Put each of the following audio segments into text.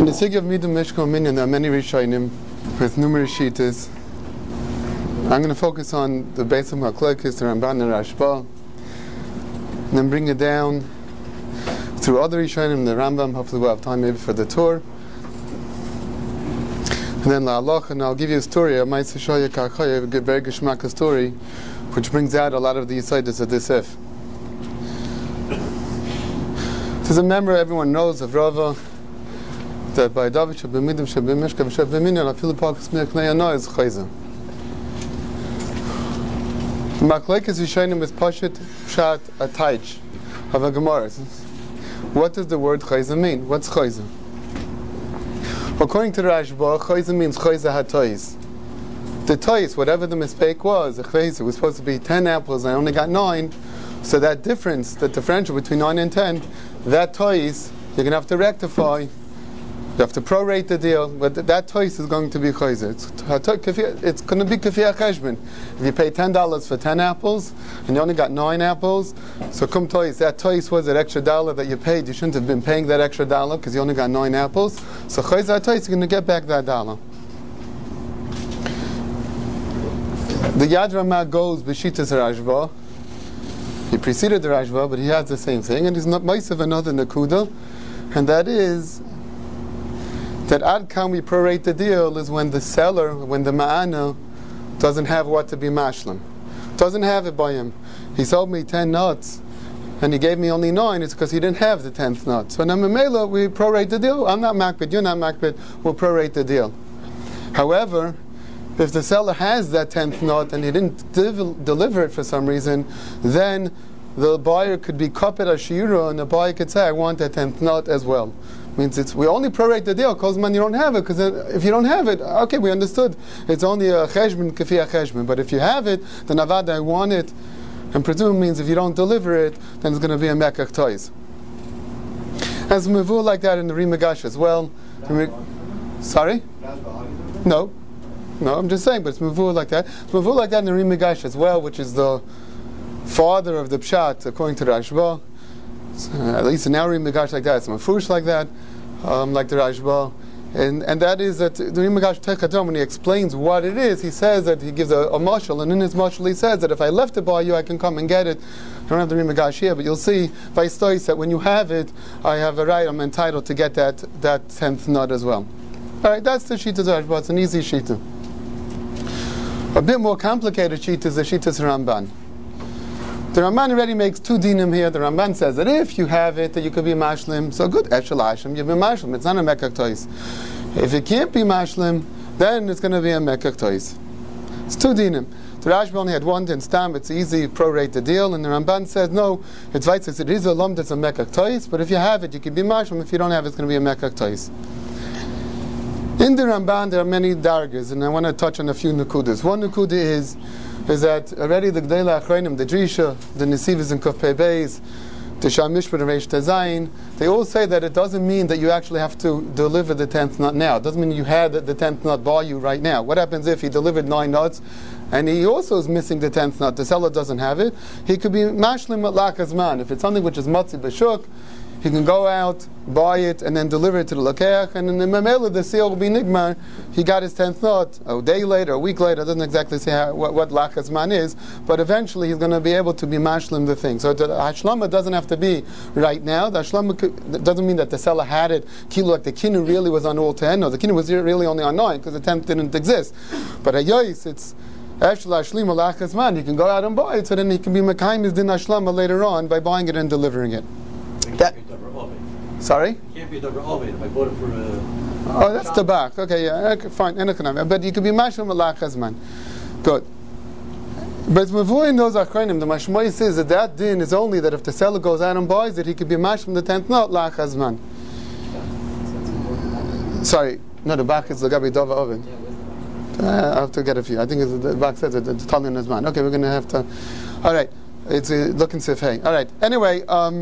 In the Sugya of Midah Mishkan Minyan, there are many Rishonim with numerous Shittas. I'm going to focus on the base of Machlokes, the Ramban and Rashba, and then bring it down through other Rishonim, the Rambam. Hopefully we'll have time maybe for the tour. And then La'aloch, and I'll give you a story, a Ma'aseh Shoya Ka'achaya, a very Geshmaka story, which brings out a lot of the Yesodis of this If. There's a member everyone knows of Rava, that by David Shabimidim Shabimishka Shabiminin Afilipakas Meknayano is Chayza. Machlokes Rishonim is Pashat Pshat Ataych of a Gemara. What does the word Chayza mean? What's Chayza? According to Rashba, Chayza means Chayza HaTois. The tois, whatever the mistake was, the Chayza was supposed to be 10 apples, I only got 9. So that difference, the differential between 9 and 10, that tois, you're going to have to rectify. You have to prorate the deal, but that tois is going to be chayzer. It's going to be kafiyah cheshbon. If you pay $10 for 10 apples, and you only got 9 apples, so kum tois, that tois was that extra dollar that you paid. You shouldn't have been paying that extra dollar because you only got 9 apples. So chayzer tois, you're going to get back that dollar. The Yad Ramah goes b'shitas Rashba. He preceded the Rashba, but he has the same thing, and he's not ma'asav another nakuda, and that is that ad kam we prorate the deal is when the seller, when the ma'ana doesn't have what to be mashlim, doesn't have it by him. He sold me 10 nuts, and he gave me only 9. It's because he didn't have the 10th nut. So now Mamela, we prorate the deal. I'm not makbid, you're not makbid. We'll prorate the deal. However, if the seller has that 10th nut and he didn't deliver it for some reason, then the buyer could be kaped ashira, and the buyer could say, I want that 10th nut as well. Means we only prorate the deal because man, you don't have it. Because if you don't have it, okay, we understood. It's only a cheshbon, kafiyah cheshbon. But if you have it, then avada, I want it. And presume means if you don't deliver it, then it's going to be a mekach tois. As mevul like that in the Rimagash as well. Sorry? No, I'm just saying, but it's mevul like that. It's mevul like that in the Rimagash as well, which is the father of the pshat, according to Rashba. At least in our Rimagash like that, it's mafush like that, like the Rashba, and that is that the Rimagash Techadom, when he explains what it is, he says that he gives a mashal, and in his mashal he says that if I left it by you, I can come and get it. I don't have the Rimagash here, but you'll see by stories that when you have it, I have a right, I'm entitled to get that 10th nut as well. Alright, that's the Shita Rashba, it's an easy Shita. A bit more complicated Shita is the Shita's Ramban. The Ramban already makes 2 dinim here. The Ramban says that if you have it, that you could be mashlim, so good, eshel hashem, you've been mashlim. It's not a mekach tois. If it can't be mashlim, then it's going to be a mekach tois. It's 2 dinim. The Rashba only had 1 din stam. It's easy, prorate the deal. And the Ramban says no. It's right. It is a lom that's a mekach tois. But if you have it, you can be mashlim. If you don't have it, it's going to be a mekach tois. In the Ramban, there are many dargas, and I want to touch on a few nukudas. One nukuda is that already the Gdei Achronim, the Drisha, the Nesivas and Kuf Pei Beis, the Shamishpat and Reish Tezayin, they all say that it doesn't mean that you actually have to deliver the 10th nut now. It doesn't mean you had the 10th nut by you right now. What happens if he delivered 9 nuts and he also is missing the 10th nut? The seller doesn't have it. He could be mashlim at lakazman. If it's something which is matzi b'shuk, he can go out, buy it, and then deliver it to the lakeach, and in the memela, the seal will be nigmar. He got his 10th nut a day later, a week later. It doesn't exactly say what lachazman is, but eventually he's going to be able to be mashlim the thing. So the hashlama doesn't have to be right now. The hashlama doesn't mean that the seller had it, kilo, like the kinu really was on all 10. No, the kinu was really only on 9 because the 10th didn't exist. But a yois, it's actually hashlima lachazman. He can go out and buy it, so then he can be mekayim his din hashlama later on by buying it and delivering it. Sorry? It can't be a double oven if I bought it for a... Oh, that's tabak. Okay, yeah, okay, fine. But you could be mashlim malach hazman. Good. But it's mavui in those achronim. The mashmoy says that din is only that if the seller goes out and buys it, he could be mashlim the 10th nut lach hazman. Sorry, no, the back is the gabi dova oven. I have to get a few. I think the back says it. It's Talian hazman. Okay, we're going to have to... All right. It's looking sifhei. All right. Anyway,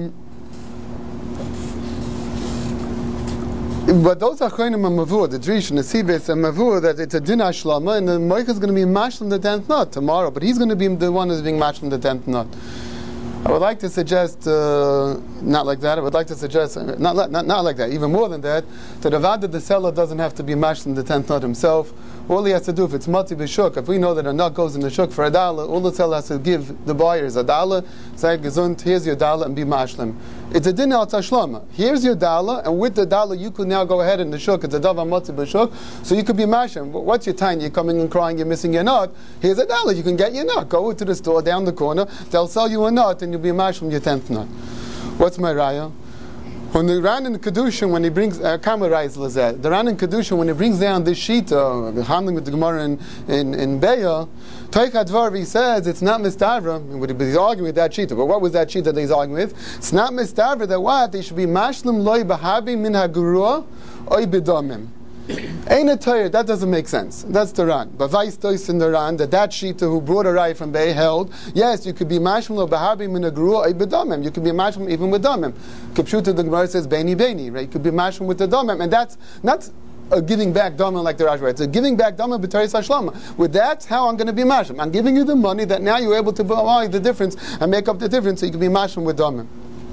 but those achronim are mavur, the Drish and the Sibis and mavur, that it's a din hashlama, and the moich is going to be mashlim the 10th nut tomorrow, but he's going to be the one who's being mashlim the 10th nut. I would like to suggest, not like that. I would like to suggest, not like that. Even more than that, the seller doesn't have to be mashlim the 10th nut himself. All he has to do, if it's mati b'shuk, if we know that a nut goes in the shuk for $1, all the seller has to give the buyer is $1. Say gesund, here's your $1 and be mashlim. It's a din al tashlama. Here's your $1, and with the $1 you could now go ahead in the shuk. It's a davar mati b'shuk, so you could be mashlim. What's your time? You're coming and crying, you're missing your nut. Here's $1. You can get your nut. Go to the store down the corner. They'll sell you a nut, and you'll be mashlim your 10th nut. What's my raya? When the Ran in Kedushin, when he brings the Ran in Kedushin, when he brings down this shita, handling with the Gemara in Beya, Toich Advar, he says it's not mistavra. He's arguing with that shita. But what was that shita that he's arguing with? It's not mistavra that what they should be mashlim loy b'habi min hagurua oy b'domim. Ain't a Torah, that doesn't make sense. That's the Ran. But Vice Tois in the Ran, that shita who brought a raya from Bay held, yes, you could be mashlim lo b'habi min hagurua oy b'domim. You could be mashlim even with domim. Kipshuta the Gemara says beini beini, right? You could be mashlim with the domim, and that's not a giving back domim like the Rashba. It's a giving back domim b'teres hashlama. With that's how I'm going to be mashlim. I'm giving you the money that now you're able to buy the difference and make up the difference, so you can be mashlim with domim.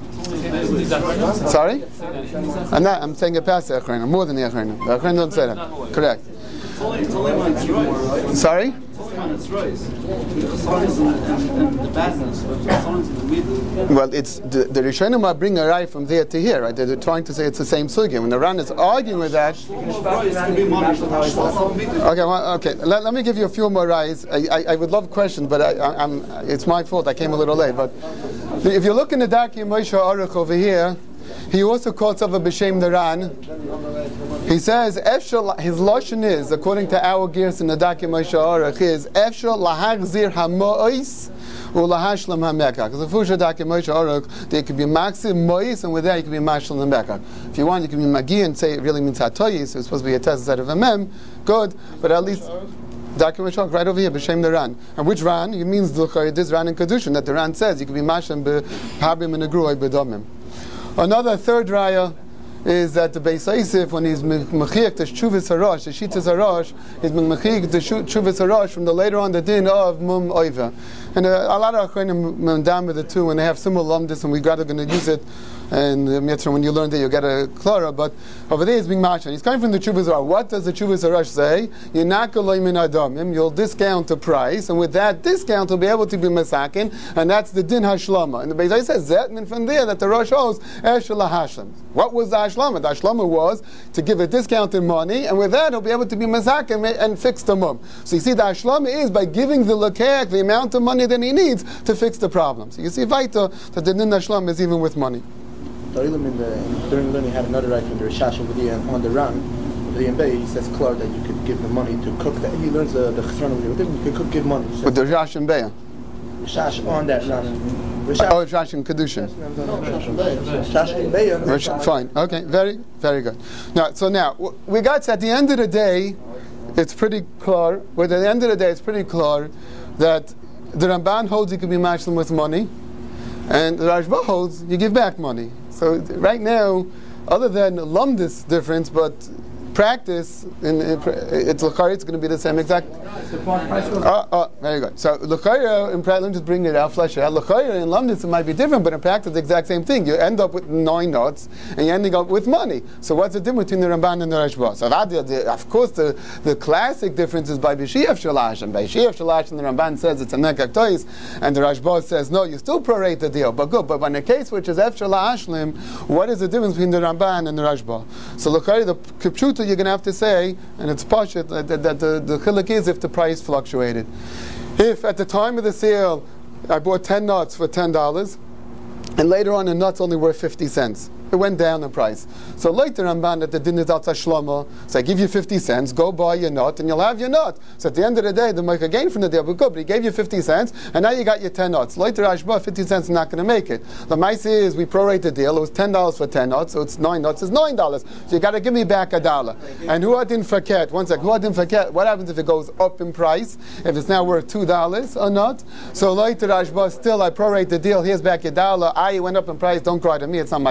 Sorry? I'm saying it past the Achrayim, more than the Achrayim. The Achrayim don't say that. Correct. Sorry? Well, it's the Rishonim are bringing a rai from there to here, right? They're trying to say it's the same sugya. When the Ran is arguing with that. Okay. Let me give you a few more rais. I would love questions, but it's my fault. I came a little late. But if you look in the Darkei Moshe Aruch over here, he also quotes of a b'shem the Ran. He says, his lashon is, according to our gears in the Darkei Moshe Aruch, is Efshel lahachzir hamois ulahashlam hamekach. Because the Fusha Darkei Moshe Aruch, they could be maxim mois, and with that you could be mashlam hamekach. If you want, you can be magi and say it really means hatoyis. It's supposed to be a test instead of a mem. Good, but at least Darkei Moshe Aruch right over here, b'shem the Ran. And which Ran? It means this Ran in Kedushin that the Ran says you could be mashlam b'habim and agruay b'domim. Another third raya is that the Beis Yosef, when he's mechiek the shuvas harash, the shitas harash, he's mechiek the shuvas harash from the later on the din of mum oiva. And a lot of achronim down with the two, and they have similar lumdis, and we got going to use it. And when you learn that, you get a clara. But over there, it's being mashal. He's coming from the Chuvas Harash. What does the Chuvas Harash say? You'll discount the price, and with that discount, you'll be able to be masakin, and that's the din hashlama. And the Beis Yosef says that, and from there, that the Rosh holds eshel hashlam. What was the hashlama? The hashlama was to give a discount in money, and with that, he'll be able to be masakin and fix the mum. So you see, the hashlama is by giving the lekech the amount of money that he needs to fix the problem. So you see, Vaita, that the din hashlama is even with money. The Ilim during learning had another right from the Rishash over there on the Ran. The Yembei, he says clear that you could give the money to cook that. He learns the Chesron over there. You could give money. With the Rishash and Beya. Rishash on that Ran. Rishash and Kedushin. Rishash and Beya. Fine. Okay. Very, very good. Now, we got at the end of the day, it's pretty clear. But at the end of the day, it's pretty clear that the Ramban holds you can be mashlim with money. And the Rashba holds, you give back money. So right now, other than lumdis difference, but practice, it's going to be the same exact. Very good. So l'chayra in practice, just bring it out, flesh it out. L'chayra in lumdis it might be different, but in practice the exact same thing. You end up with 9 nuts, and you're ending up with money. So what's the difference between the Ramban and the Rashba? So of course, the classic difference is by B'Shiaf Shalash, and by B'Shiaf Shalash, and the Ramban says it's a nekak tois, and the Rashba says no, you still prorate the deal, but good. But in a case which is Efshel Hashlim, what is the difference between the Ramban and the Rashba? So l'chayra the kipshuta you're going to have to say, and it's pashut, that the chiluk is if the price fluctuated. If at the time of the sale I bought 10 nuts for $10, and later on the nuts only worth 50 cents. It went down in price. So later Ramban that the din is out shlama. So I give you 50 cents, go buy your nut, and you'll have your nut. So at the end of the day, they make a gain from the deal. But good, but he gave you 50 cents, and now you got your 10 nuts. Later Ashba, 50 cents is not going to make it. The mice is we prorate the deal. It was $10 for 10 nuts, so it's 9 nuts is $9. So you got to give me back $1. And who didn't forget? One second. Who didn't forget? What happens if it goes up in price? If it's now worth $2 a nut? So later Ashba, still I prorate the deal. Here's back your $1. I went up in price. Don't cry to me. It's not my fault.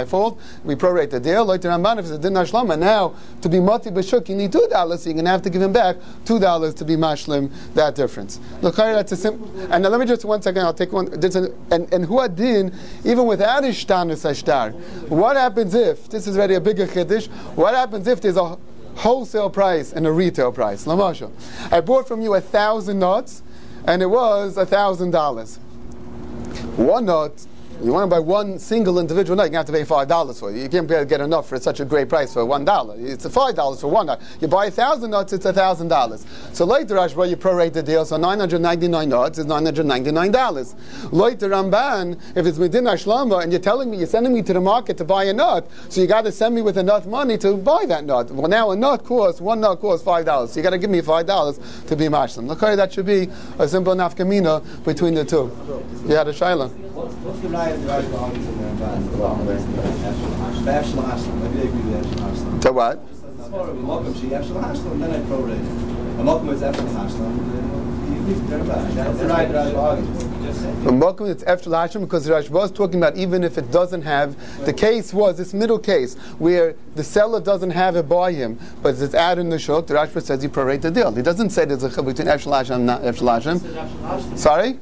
we prorate the deal. Like the Ramban, if it's a din hashlama, now to be mati b'shuk, you need $2, so you're going to have to give him back $2 to be mashlim that difference. Look, that's a simple. And now let me just 1 second. I'll take one. And who adin, even without ishtanus ashtar, what happens if this is already a bigger chiddush? What happens if there's a wholesale price and a retail price? Lamashal, I bought from you 1,000 nuts, and it was $1,000. One nut, you want to buy one single individual nut, you have to pay $5 for it. You can't get enough for such a great price for $1. It's $5 for one nut. You buy 1,000 nuts, it's $1,000. So later, Rashba, you prorate the deal. So 999 nuts is $999. Later, Ramban, if it's within Ashlama and you're sending me to the market to buy a nut, so you got to send me with enough money to buy that nut. Well, now one nut costs $5. So you got to give me $5 to be mashlim. Look, that should be a simple nafkamina between the two. You had a shaila. What's the right of the arguments in there about the Efshel Hashlam? Maybe they agree with Efshel Hashlam. To what? It's more of a Mokum Shi Efshel Hashlam, then I prorate it. A Mokum is Efshel Hashlam, you agree with their back. That's the right of the arguments. The Mokum it's Efshel Hashlam because Rashba is talking about even if it doesn't have, the case was this middle case where the seller doesn't have it by him, but it's out in the shuk. The Rashba says he prorate the deal. He doesn't say there's a chil between Efshel Hashlam and not Efshel Hashlam. Sorry?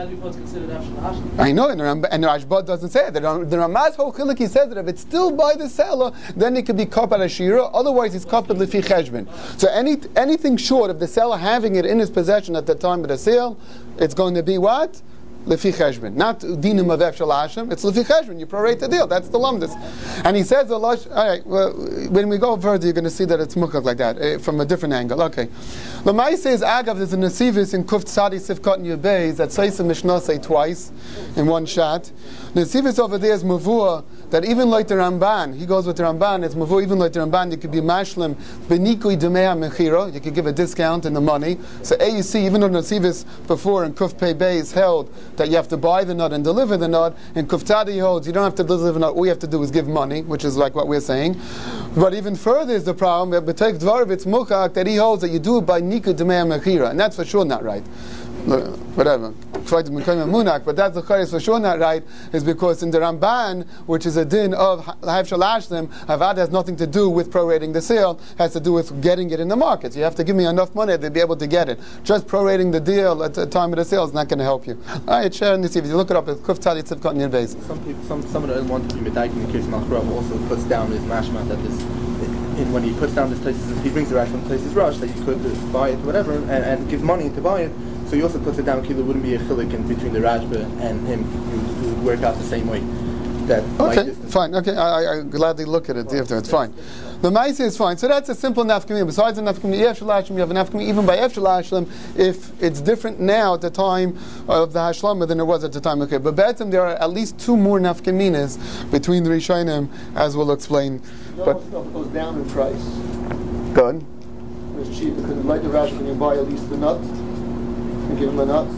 I know, and the Rashba doesn't say it. The Ramaz whole chilik, he says that if it's still by the seller, then it could be kapad ashira. Otherwise, it's kapad lefi cheshbon. So anything short of the seller having it in his possession at the time of the sale, it's going to be what? Lefi cheshbon, not dinim of Efshel Hashem. It's lefi cheshbon. You prorate the deal. That's the lumdus. And he says, all right. Well, when we go further, you're going to see that it's mukak like that from a different angle. Okay. Lamai says, Agav, there's a nesivis in Kuf Tzadi Sifkat and Yubei that says the Mishnah say twice in one shot. The nesivis over there is mavua that even like the Ramban, he goes with the Ramban. It's mavua even like the Ramban. You could be mashlim benikui demea mechira. You could give a discount in the money. So you see, even though the nesivis before in Kuf Pei Bei is held that you have to buy the nut and deliver the nut, and Kuf Tzadi holds you don't have to deliver the nut. All you have to do is give money, which is like what we're saying. But even further is the problem that B'teik Dvarav it's mukak that he holds that you do it by Nika Demea Mechira, and that's for sure not right. Whatever. But that's the chayes for sure not right, is because in the Ramban, which is a din of Efshel Hashlam, Havad has nothing to do with prorating the sale, has to do with getting it in the market. So you have to give me enough money to be able to get it. Just prorating the deal at the time of the sale is not going to help you. Alright, share and see. If you look it up, it's Kuf Tzadi Tzivkot in your base. Some of the want to be medayik in the case of Malchurav also puts down his mashma that this. When he puts down this place, he brings the rash from places rush that you could buy it, whatever, and give money to buy it. So he also puts it down. Kilo wouldn't be a chilik in between the Rashba and him. It would work out the same way. That okay, fine. Okay, I gladly look at it. It's fine. The Maisa is fine. So that's a simple nafkamim. Besides the nafkamim, Efshel Hashlam, you have a nafkamim even by Efshel Hashlam if it's different now at the time of the Hashlama than it was at the time. Okay, but better there are at least two more nafkaminas between the Rishonim, as we'll explain. But stuff goes down in price. Good. It's cheap because like the Rash, when you buy at least the nut and give him a nut.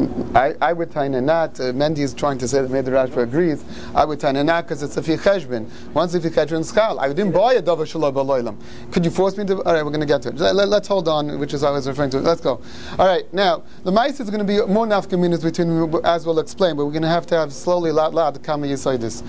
I would tie a nut. Mendy is trying to say that maybe the Rashba agrees. I would tie a nut because it's a fi cheshbon. Once if you cheshbon schal, I didn't buy a davar shalom b'loilam. Could you force me to? All right, we're going to get to it. Let's hold on, which is what I was referring to. Let's go. All right, now the ma'ase is going to be more nafkaminas between, as we'll explain, but we're going to have slowly, loud, to come and say this.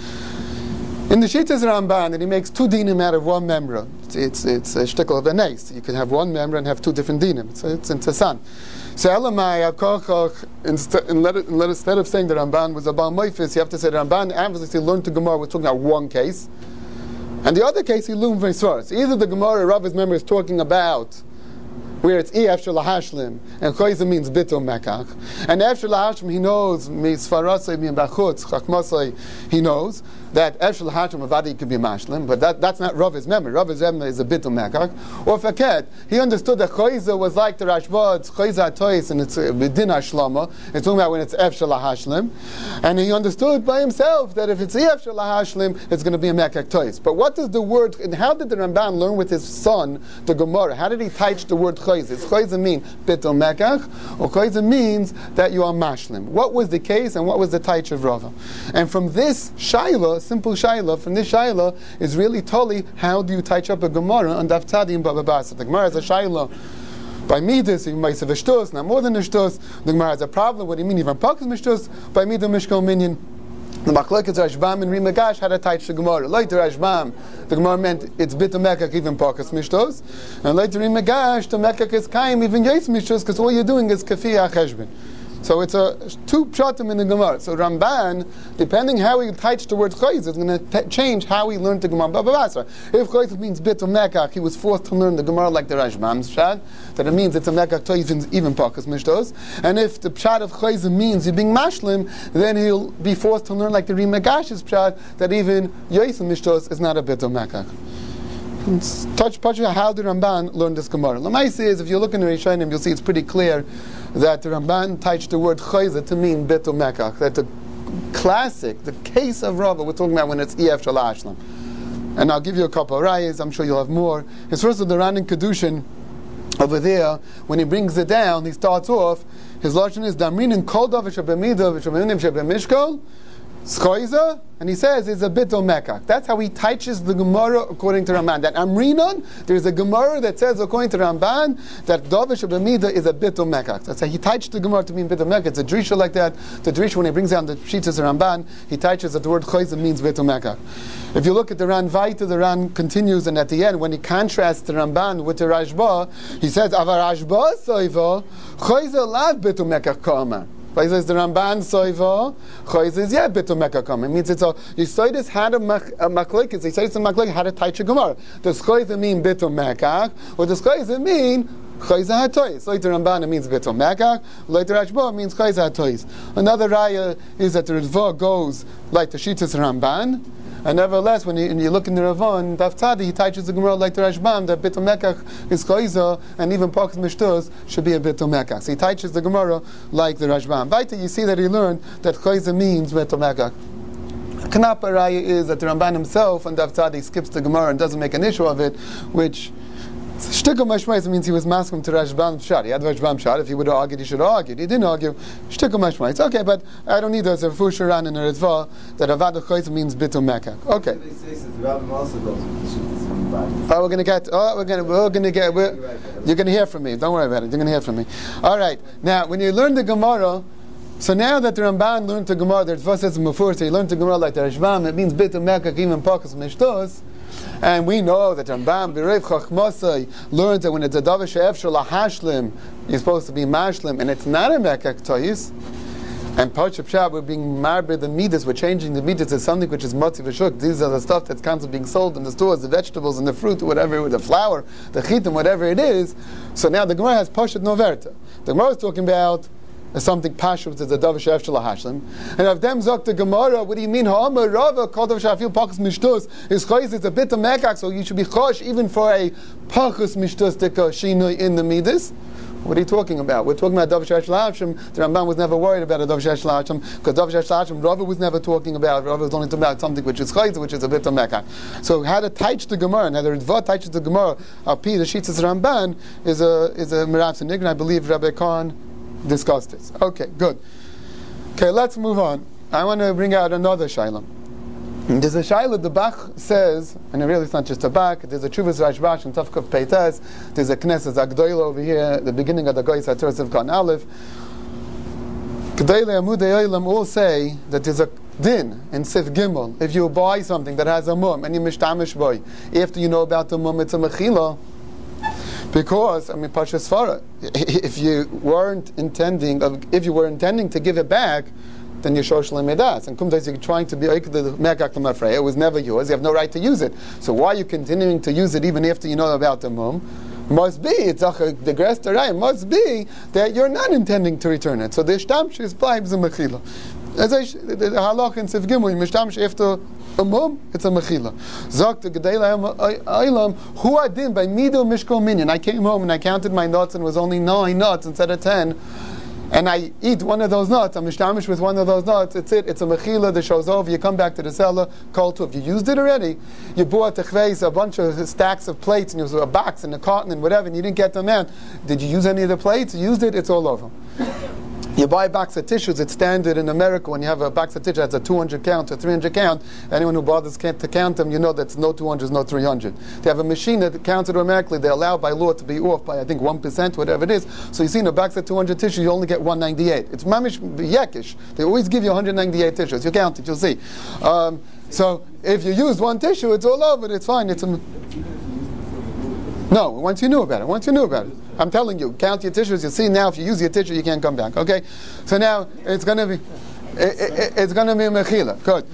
In the Shittas Ramban, and he makes two dinim out of one memra. It's a shtickle of a nace. You can have one memra and have two different dinim. It's interesting. So Elamai instead of saying that Ramban was a Baal Moifis, you have to say that Ramban obviously learned to Gemara was talking about one case, and the other case he learned very far. So either the Gemara Rav's member is talking about where it's Efshel Hashlim, and Choyza means Bitul Mekach. And Efshel Hashlim, he knows, Misfarasai, Mimbachutz, Chakmasai, he knows that Efshel Hashlim Avadi could be Mashlim, but that's not Rav's memory. Rav's memory is a Bitul Mekach. Or Faket, he understood that Choyza was like the Rashba, it's Choyza Tois, and it's Bidin Hashlama. It's talking about when it's Efshel Hashlim. And he understood by himself that if it's Efshel Hashlim, it's going to be a Mekach Tois. But what does the word, and how did the Ramban learn with his son, the Gemara? How did he teach the word Choyza? Does Choyza mean Bitul Mekach, or Choyza means that you are Mashlim? What was the case, and what was the teich of Rava? And from this Shaila, simple Shaila, from this Shaila is really totally how do you teach up a Gemara on Daf Tzadi and Baba Basra. The Gemara is a Shaila by Midas, you might say Veshtus, not more than a Shtus. The Gemara has a problem. What do you mean? Even Pakas Mishtus by Midah Mishkal Minyan. The Machlokes Rashbam and Rimagash had a touch the Gemara. Later Rashbam, the Gemara meant it's bit of Mekach even Pakas Mishtos, and later Rimagash the Mekach is Kaim even Yais Mishtos because all you're doing is Kafiyah Cheshbon. So it's two pshatim in the Gemara. So Ramban, depending how he touched the word chayz, is going to change how he learned the Gemara. If chayz means bit of mekach, he was forced to learn the Gemara like the Rashbam's pshat, that it means it's a mekach to even pakas mishtos. And if the pshat of chayz means you're being mashlim, then he'll be forced to learn like the Rimagash's pshat, that even yosim mishtos is not a bit of mekach. Touch how the Ramban learned this Gemara. Lamaisi is, if you look in the Rishonim, you'll see it's pretty clear that the Ramban touched the word chayza to mean bitul mekach. That the classic, the case of Rava, we're talking about when it's ef shel hashlam. And I'll give you a couple of rayas. I'm sure you'll have more. His first of the Ran in Kedushin over there, when he brings it down, he starts off. His lashon is damrin in kol davar shebemidah v'sheminim shebemishkol Skoiza, and he says it's a bitul mekach. That's how he teaches the Gemara according to Ramban. That Amrinon, there's a Gemara that says according to Ramban that Davish B'mida is a bitul mekach. That's how he teaches the Gemara to mean bitul mekach. It's a drisha like that. The drisha, when he brings down the Shitas of Ramban, he teaches that the word choiza means bitul mekach. If you look at the Ran Vaita, the Ran continues, and at the end, when he contrasts the Ramban with the Rashba, he says, Avar Rashba soiva choiza lav bitul mekach ka'amar. But he says the Ramban soiva choiz is bitul mekach ka'amar. It means it's a Yisoidus had a machlokes. Yisoidus and machlokes had a taicha gemara. Does choiz mean bitul mekach, or does choiz mean choiz hatois? Later Ramban it means bitul mekach. Later Rashba means choiz hatois. Another raya is that the Ritva goes like the Shitas Ramban. And nevertheless, when you look in the Ravon, Daf Tzadi, he teaches the Gemara like the Rashbam, that bitul mekach is choiza, and even pakas mishtos should be a bitul mekach. So he teaches the Gemara like the Rashbam. Vaita, you see that he learned that choiza means bitul mekach. Knapa raya is that the Ramban himself on Daf Tzadi skips the Gemara and doesn't make an issue of it, which Shtikum Mashmais means he was masking to Rashbam Shad. He had Rashbam Shad. If he would have argued, he should have argued. He didn't argue. Shtikum Mashmais. Okay, but I don't need those. A Fusharan and a Ritva that Avad Choyz means bitul mekach. Okay. You're going to hear from me. Don't worry about it. You're going to hear from me. All right. Now, when you learn the Gemara, so now that the Ramban learned the Gemara, the Ritva says Mufur, so he learned the Gemara like the Rashbam, it means bitul mekach, even pakas mishtos. And we know that Rambam B'Reiv Chachmasai learns that when it's a davar she'ef shel hashlim, you're supposed to be mashlim, and it's not a mekach toyis. And Parshas Pshat, we're being marber the midas, we're changing the midas to something which is motzi v'shuk. These are the stuff that's constantly being sold in the stores, the vegetables and the fruit, whatever, the flour, the chitim, whatever it is. So now the Gemara has Parshas Noverta. The Gemara is talking about something pashut is a davar she'ef shel hashlim, and of them zok the Gemara. What do you mean? Ha'amar Rava called davar she'afil pakas mishtos is choiz. It's a bit of mekach, so you should be chosh even for a pakas mishtos deka shinui in the midas. What are you talking about? We're talking about davar she'ef shel hashlim. The Ramban was never worried about a davar she'ef shel hashlim because davar she'ef shel hashlim Rava was never talking about. Rava was only talking about something which is choiz, which is a bit of mekach. So how to teach the Gemara and how the Ritva teaches the Gemara Alpi the Shitas Ramban is a mirav sinig, and I believe Rabbi Khan discussed this. Okay, good. Okay, let's move on. I want to bring out another shayla. There's a shayla the Bach says, and really it's not just a Bach, there's a Chuvas Rashbash and Tafkov Peitas, there's a Knesset Agdoila over here, the beginning of the Goyis HaTorah of Kan Aleph. G'dayla Amudei Olam all say that there's a din in Sif Gimel. If you buy something that has a mum and you mishtamish boy, after you know about the mum, it's a mechila. Because Pashas Farah, if you were intending to give it back, then you're shoshlim medas. And kumtais you're trying to be the mekach l'mafrei. It was never yours. You have no right to use it. So why are you continuing to use it even after you know about the mum? Must be the grass terai. Must be that you're not intending to return it. So the shtamsh is bleibs a mechila. As the halach in Sif Gimel, mishtamsh after a mum, it's a mechila. Zok the Gedei Eilam, who I did by mido mishkol minyan. I came home and I counted my nuts and it was only 9 nuts instead of 10. And I eat one of those nuts, I'm mishtamish with one of those nuts, it's it, it's a mechila, the show's over, you come back to the cellar, call to. If you used it already, you bought a bunch of stacks of plates, and it was a box and a carton and whatever, and you didn't get them out. Did you use any of the plates? You used it, it's all over. You buy a box of tissues, it's standard in America when you have a box of tissues that's a 200 count, a 300 count. Anyone who bothers to count them, you know that's no 200s, no 300. They have a machine that counts it automatically. They're allowed by law to be off by, I think, 1%, whatever it is. So you see in a box of 200 tissues, you only get 198. It's mamish yekish. They always give you 198 tissues. You count it, you'll see. So if you use one tissue, it's all over. It's fine. No, once you knew about it. I'm telling you, count your tissues. You see now, if you use your tissue, you can't come back. Okay, so now it's going to be a mechila. Good.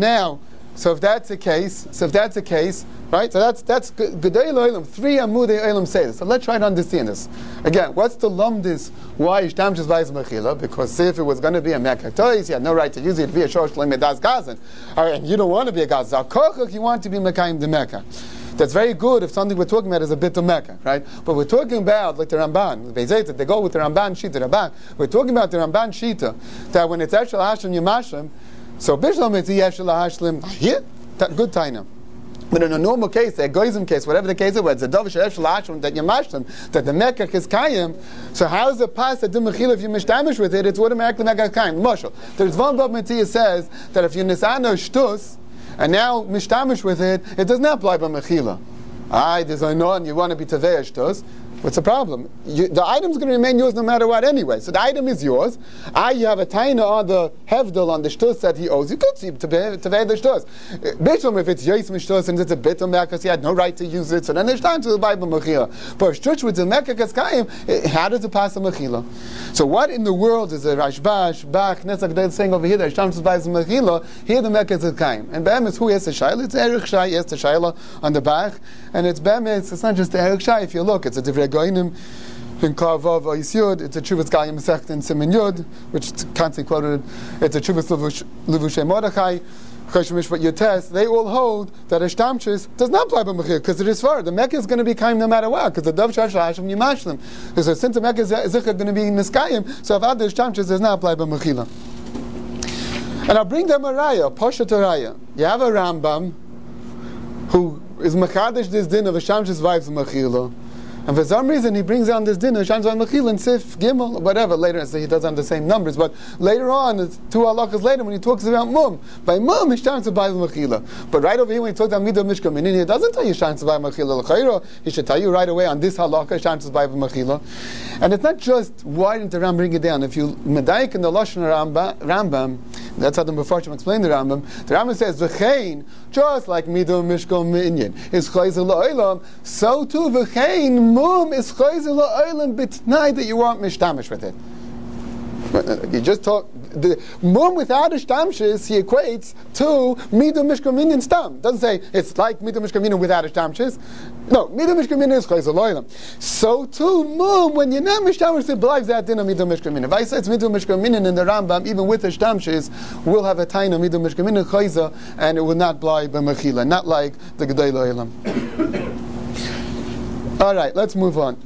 So if that's the case, right? So that's Gedei Olam. 3 Amudei Olam say this. So let's try to understand this. Again, what's the lumdis? Why Ishtam just buys mechila? Because see, if it was going to be a mekach tois, you had no right to use it via shosh lemedas gazan. All right, and you don't want to be a gazan. Kochach, you want to be mekayim the mekah. That's very good if something we're talking about is a bit of Mecca, right? But we're talking about, like the Ramban, they go with the Ramban Shita, Ramban. We're talking about the Ramban Shita, that when it's Eshel Hashlim Yamashlim, so Bishlam it's Eshel Hashlim, here, good taina. But in a normal case, the egoism case, whatever the case it was, the Dovish Eshel Hashlim, that Yamashlim, that the Mecca is Kayim, so how is it past that the Mechila, if you mishtamish with it, it's automatically Mecca Kayim? Moshe. There's one Bab Matzia says that if you Nisano Shtus, and now mishtamish with it, it does not apply by mechila. There's a no, and you want to be tevei shtos. What's the problem? The item's going to remain yours no matter what anyway. So the item is yours. You have a taina on the hevdel on the shtus that he owes. You could see tevei the shtus. Bishlam, if it's yois mishtus and it's a bit of because he had no right to use it, so then there's time to the Bible mechila. But if shtush with the mekka kaskayim, how does it pass a mechila? So what in the world is a Rashbash, Bach, Netzach Del saying over here that Shtam just buys a mechila? Here the mekka is a kaim. And Be'em is who is the shayla? It's Erich Shai, yes, the shayla on the Bach. And it's Be'em, it's not just the Erich Shai. If you look, it's a Divrei Goinim in Kavav Yisud, it's a Chuvas Gayim Masech in Siman Yud, which is constantly quoted. It's a Chuvas Levushay Mordechai, Choshen Mishpat Yotes. They all hold that a Shtamshis does not apply by Mechir because it is far. The Mecca is going to be Kaim no matter what, because the Dov Shash Hashem Yimashlim. So since the Mecca is going to be Niskayim, so if other Shtamshis does not apply by Mechila. And I'll bring them a raya, Poshet Raya. You have a Rambam who is Mechadish this din of a Shtamshis wives Mechila. And for some reason he brings down this dinner, Shams Mechil and Sif Gimel, whatever, later, so he doesn't have the same numbers, but later on, it's 2 halakas later, when he talks about Mum, by Mum, he Shams by Mechila. But right over here, when he talks about Midah Mishka Minin, he doesn't tell you Shams by Mechila L'chairo, he should tell you right away on this halakha, Shams by Mechila. And it's not just, why didn't the Ram bring it down? If you Medaik in the Lashon Rambam, that's how the Mefarshim explain the Rambam says, V'chein, just like Midah Mishka Minin, is Chayzer La'olam, so too V'chein, Mum is chayzer la'olam b'tnai that you aren't mishtamish with it. You just talk the mum without a shtamshis. He equates to midah mishka minin stam. Doesn't say it's like midah mishka minin without a shtamshis. No, midah mishka minin is chayzer la'olam. So too mum when you're not mishtamish, it belies that din of midah mishka minin. If I say it's midah mishka minin in the Rambam, even with the shtamshis, we'll have a taina midah mishka minin chayzer, and it will not blie b'mechila, not like the gedei la'olam. All right, let's move on.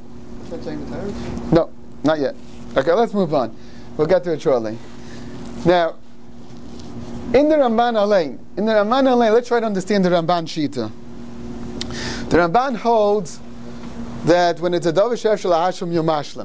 No, not yet. Okay, let's move on. We'll get to it shortly. Now, in the Ramban Alein, let's try to understand the Ramban Shita. The Ramban holds that when it's a Dovish Eshel Hashem Yomashlim,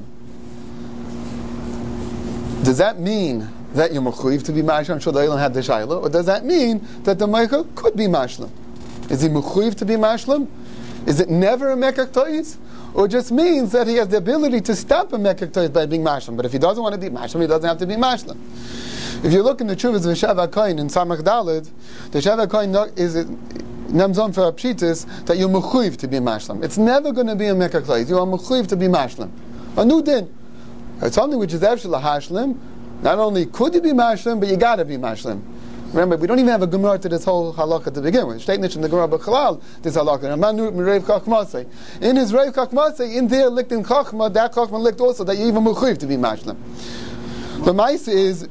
does that mean that you're mechuyev to be mashlim? I'm sure the Eilam had the shayla. Or does that mean that the Meichel could be mashlim? Is he mechuyev to be mashlim? Is it never a mekach tois? Or just means that he has the ability to stop a mekach tois by being mashlim? But if he doesn't want to be mashlim, he doesn't have to be mashlim. If you look in the Chuvas of Shav HaKoyin in Samach Daled, the Shav HaKoyin is namzon for Apshitis that you're mechuyev to be mashlim. It's never going to be a mekach tois. You are mechuyev to be mashlim. A new din. It's something which is efshel hashlim. Not only could you be mashlim, but you got to be mashlim. Remember, we don't even have a Gemara to this whole halakha to begin with. Shteitnich in the Gemara B'Chalal, this halakha. In his Reiv Chachmasei, in there licked in Chachma, that Chachma licked also that you even mechuyev to be mashlim. The Maisa is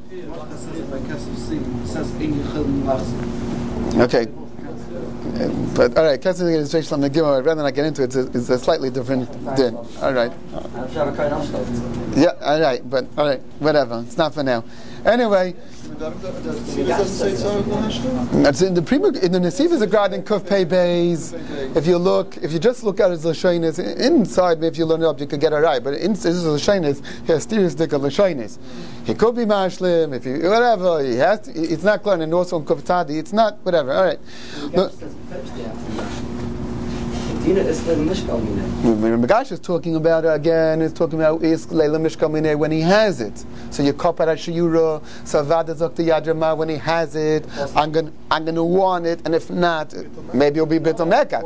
okay. But all right, Kesef is straight from the Gemara. Rather than I get into it, it's a slightly different din. All right. Yeah, all right, but all right, whatever. It's not for now. Anyway, doesn't say so in the Hashta? That's in the Nesiv is a grad in Kuf Pei Beis. If you just look at his Lashonis, inside, maybe if you learn it up, you could get it right. But this is Lashonis, he has serious dick of Lashonis. He could be Mashlim, if you, whatever, he has to, it's not clear, and also in Kuf Tadi, it's not, whatever, alright. Megash is talking about again. Is talking about Leila Mishkal Minei when he has it. So you kapar Shiyura, Savada Zakta Yadrama when he has it. I'm gonna want it, and if not, maybe it'll be Bitul Mekach.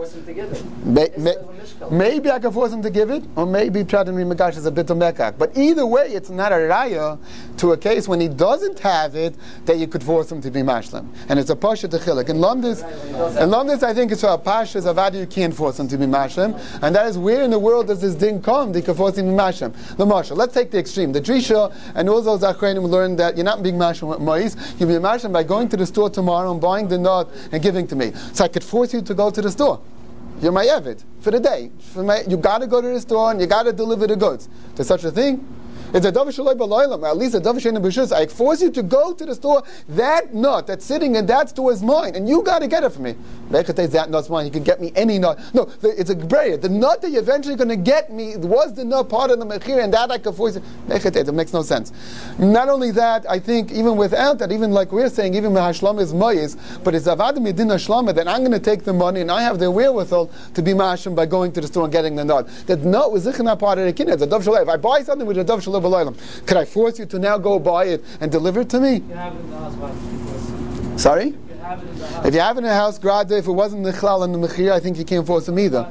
Maybe I can force him to give it, or maybe Pradhan Megash is a Bitul Mekach. But either way, it's not a raya to a case when he doesn't have it that you could force him to be mashlim, and it's a pasha to chilik. In Lomdis, I think it's a pasha Zavada you can't force him to be mashlim, and that is where in the world does this din come? They can force him to be mashlim. The marshal. Let's take the extreme. The Drisha and all those Achreinim learn that you're not being mashlim with mois. You be mashlim by going to the store tomorrow and buying the nut and giving to me. So I could force you to go to the store. You're my Evid for the day. You got to go to the store and you got to deliver the goods. There's such a thing. It's a davar shaloi b'loilam, at least a davar she'ein b'shus. I force you to go to the store. That nut that's sitting in that store is mine, and you got to get it for me. That nut's mine. You can get me any nut. No, it's a gray. The nut that you're eventually going to get me was the nut part of the mechir, and that I can force you. It makes no sense. Not only that, I think even without that, even like we're saying, even when hashlama is moyes, but it's avadim yedin hashlama, that I'm going to take the money and I have the wherewithal to be mashim by going to the store and getting the nut. That nut was not part of the kinyan. It's a davar shaloi. If I buy something with a davar shaloi, could I force you to now go buy it and deliver it to me? You can have it in the house. Sorry? You can have it in the house. If you have it in the house, grade, if it wasn't the chlal and the mechir, I think you can't force him either.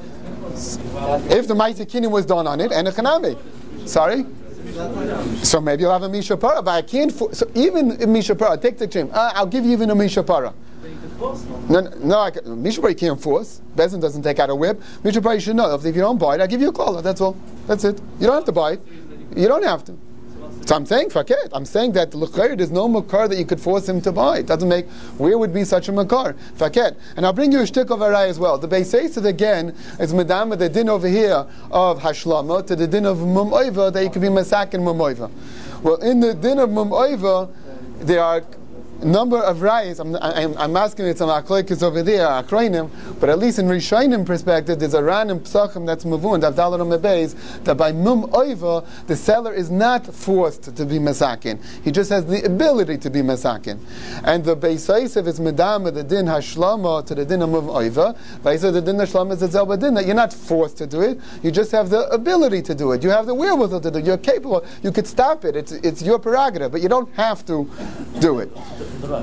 If the ma'aseh kinyan was done on it, and a chanami. Sorry? So maybe you'll have a mishapara, but I can't force. So even in mishapara, take the chim. I'll give you even a mishapara. Mishapara you can't force. Bezin doesn't take out a whip. Mishapara you should know. If you don't buy it, I'll give you a call. That's all. That's it. You don't have to buy it. You don't have to. So I'm saying, faket. I'm saying that l'chayr, there's no makar that you could force him to buy. It doesn't make, where would be such a makar? Faket. And I'll bring you a shtick of aray as well. The Beis Yosef again is medama the din over here of hashlama to the din of mum oiva that you could be masak in mum oiva. Well, in the din of mum oiva, there are number of rayas. I'm asking you some akloikis over there, akroinim, but at least in Rishonim perspective, there's a ran in Psachim that's mavun, Davdalar Mebeis, that by mum oiva, the seller is not forced to be masakin. He just has the ability to be masakin. And the Beis Yosef is medama, the din hashlama to the din of mum oiva. But the din hashlama is a zelbadin, that you're not forced to do it, you just have the ability to do it. You have the wherewithal to do it. You're capable. You could stop it. It's your prerogative, but you don't have to do it. The Rosh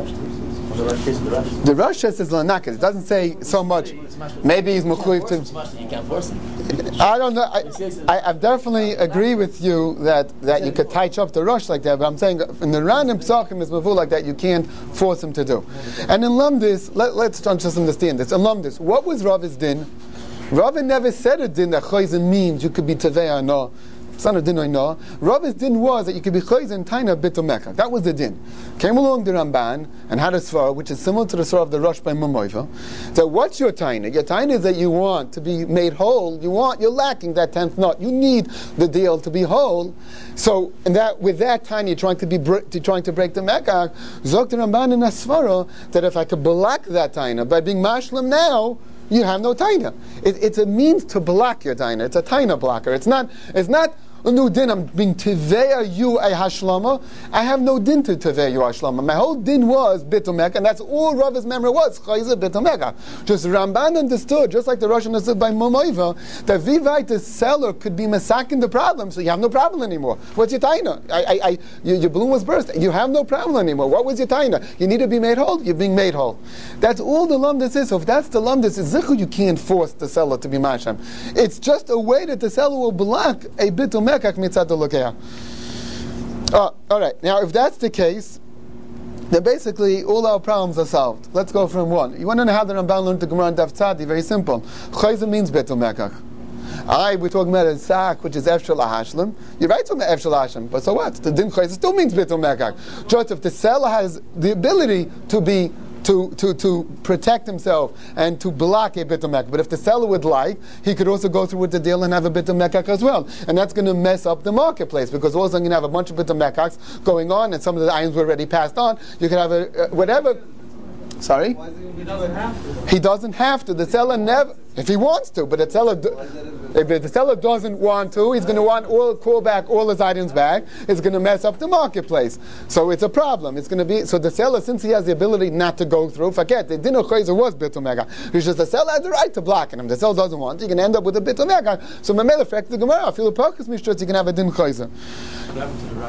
says Lanakis. It doesn't say so much. Maybe he's Mukhuiv to. You can't force him. I don't know. I definitely agree with you that you could touch up the Rosh like that, but I'm saying in the random Psachim is Mavu like that, you can't force him to do. And in Lumdis, let's just understand this. In Lumdis, what was Rav's din? Rav never said a din that Chayzin means you could be Tevei or no. It's not a din I know. Rav's din was that you could be chayzen taina bitul mekach. That was the din. Came along the Ramban and had a svara, which is similar to the svara of the Rosh by Mamoiva. So what's your taina? Your taina is that you want to be made whole. You're lacking that 10th knot. You need the deal to be whole. So with that taina, you're trying to break the mekach. Zok the Ramban in a svara that if I could block that taina by being mashlim now, you have no taina. It's a means to block your taina. It's a taina blocker. It's not a new din. I'm being teveya you a hashlama. I have no din to teveya you hashlama. My whole din was bitul mekach, and that's all Rav's memory was. Chayzer bitul mekach. Just Ramban understood, just like the Rosh understood by Momoiva, that vivait the seller could be masaking the problem, so you have no problem anymore. What's your taina? Your balloon was burst. You have no problem anymore. What was your taina? You need to be made whole. You're being made whole. That's all the lumdis is. So if that's the lumdis, is zichu, you can't force the seller to be masham. It's just a way that the seller will block a bitul mekach mitzad l'keah. All right. Now, if that's the case, then basically all our problems are solved. Let's go from one. You want to know how the Ramban learned the Gemara in Daf Tzadi? Very simple. Chayzer means bitul mekach. We're talking about a sak, which is Efshel HaHashlim. You're right talking about Efshel HaHashlim, but so what? The din chayzer still means bitul mekach. Just if the seller has the ability to be to protect himself and to block a bitul mekach. But if the seller would like, he could also go through with the deal and have a bitul mekach as well. And that's going to mess up the marketplace, because all of a sudden you have a bunch of bitul mekachs going on, and some of the items were already passed on. You could have whatever. Sorry? He doesn't have to. He doesn't have to. The seller never, if he wants to, but if the seller doesn't want to, he's going to call back all his items back. It's going to mess up the marketplace. So it's a problem. It's going to be, so the seller, since he has the ability not to go through, forget, the dinner chayzer was bitul mekach. It's just the seller has the right to block him. The seller doesn't want, you can end up with a bitul mekach. So mamela, fact the Gemara, feel the purpose mishtrut, you can have a din chayzer. What happened to the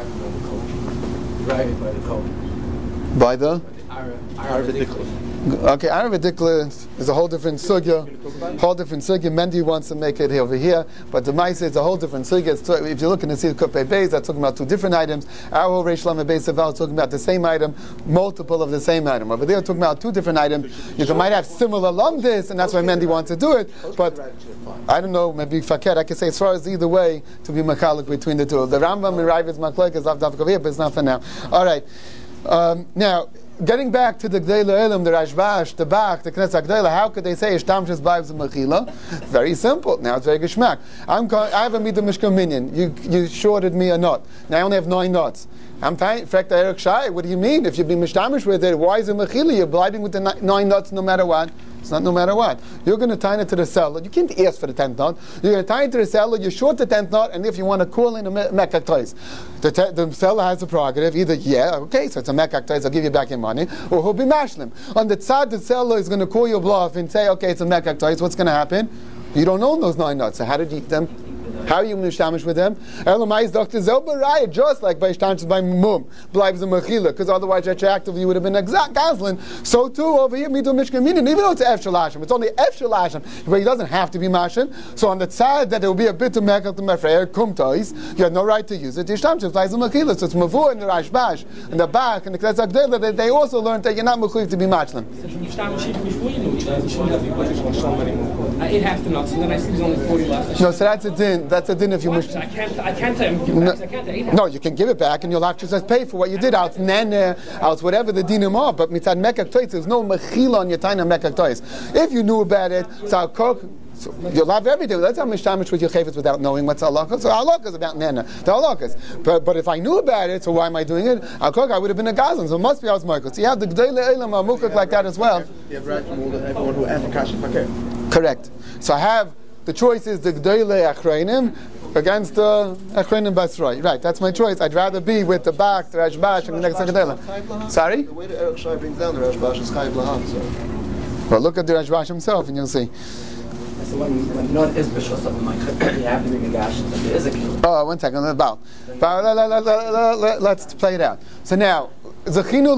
right by the code? By the? Arabic. Okay, Arabic is a whole different sugya. Mendy wants to make it over here, but the Maisa is a whole different sugya. If you look in the Sir Kupei Beis, that's talking about two different items. Our whole Reish Lamed Beis Saval is talking about the same item, multiple of the same item. Over there, talking about two different items. You might have similar lumdis, and that's why Mendy wants to do it. But I don't know, maybe Faket, I can say as far as either way to be makalik between the two. The Rambam and Rav is maklek is avdav kavir, but it's not for now. All right. Now, getting back to the Gdei Le'elim, the Rashbash, the Bach, the Knesset Gdei, how could they say Ishtamshus Baivs Mechila? Very simple. Now it's very geschmack. I have a Midah Mishkan Minyan. You shorted me a nut. Now I only have 9 nuts. I'm fine. Frekta Erik Shai. What do you mean? If you've been mishtamish with it, why is it Mechila? You're blinding with the 9 nuts no matter what. It's not no matter what. You're going to tie it to the seller. You can't ask for the 10th nut. You're going to tie it to the seller. You short the 10th nut, and if you want to call in a mekach tois, the seller has the prerogative. Either okay, so it's a mekach tois, I'll give you back your money, or he'll be mashlim. On the tzad, the seller is going to call your bluff and say, okay, it's a mekach tois. What's going to happen? You don't own those 9 nuts. So how did you eat them? How are you mishtamish with them? Elamais Dr. Zelbaraya, just like by Shtamish by Mum, Bleibs and Mechila, because otherwise retroactively you would have been exact Goslin. So too over here, Midu Mishkan Minin, even though it's F Shalashim, it's only F Shalashim, but he doesn't have to be Mashim. So on the side that there will be a bit of Mekal to Mefreir, Kumtais, you have no right to use it. Yishtamsh, Bleibs and Mechila, so it's Mavur and the Rashbash, and the back, and the Knesset Gdei, they also learned that you're not Mechuyev to be Mashlim. It has to not, so then I see there's only 40 left. No, so that's a din. That's a din if you I can't tell him give it back. I can't. No, you can give it back, and you'll have to just pay for what you did out nene, out whatever the dinim are. But mitzad mekach tois, there's no mechila on your taina mekach tois. If you knew about it, so you'll have everything. That's how mishtamish with your chayvitz without knowing what's halakha. So halakha is about nene, the halakas. But if I knew about it, so why am I doing it? I would have been a gazlan. So it must be aus Michael. So you have the Gdei Le'elim amukak like that as well. You have right from everyone who has a kash fakir. Correct. So I have the choice is the Gdei Le'achreinim against the Achreinim Basroi. Right, that's my choice. I'd rather be with the Bach, the Rashbash, and the next Gdei. Sorry? The way the Erik Shai brings down the Rashbash is Chayv Lahan. So. Well, look at the Rashbash himself, and you'll see. So when not is bishul something like you have to be negash, there is a kill. Oh, 1 second. Let's play it out. So now, Zechinu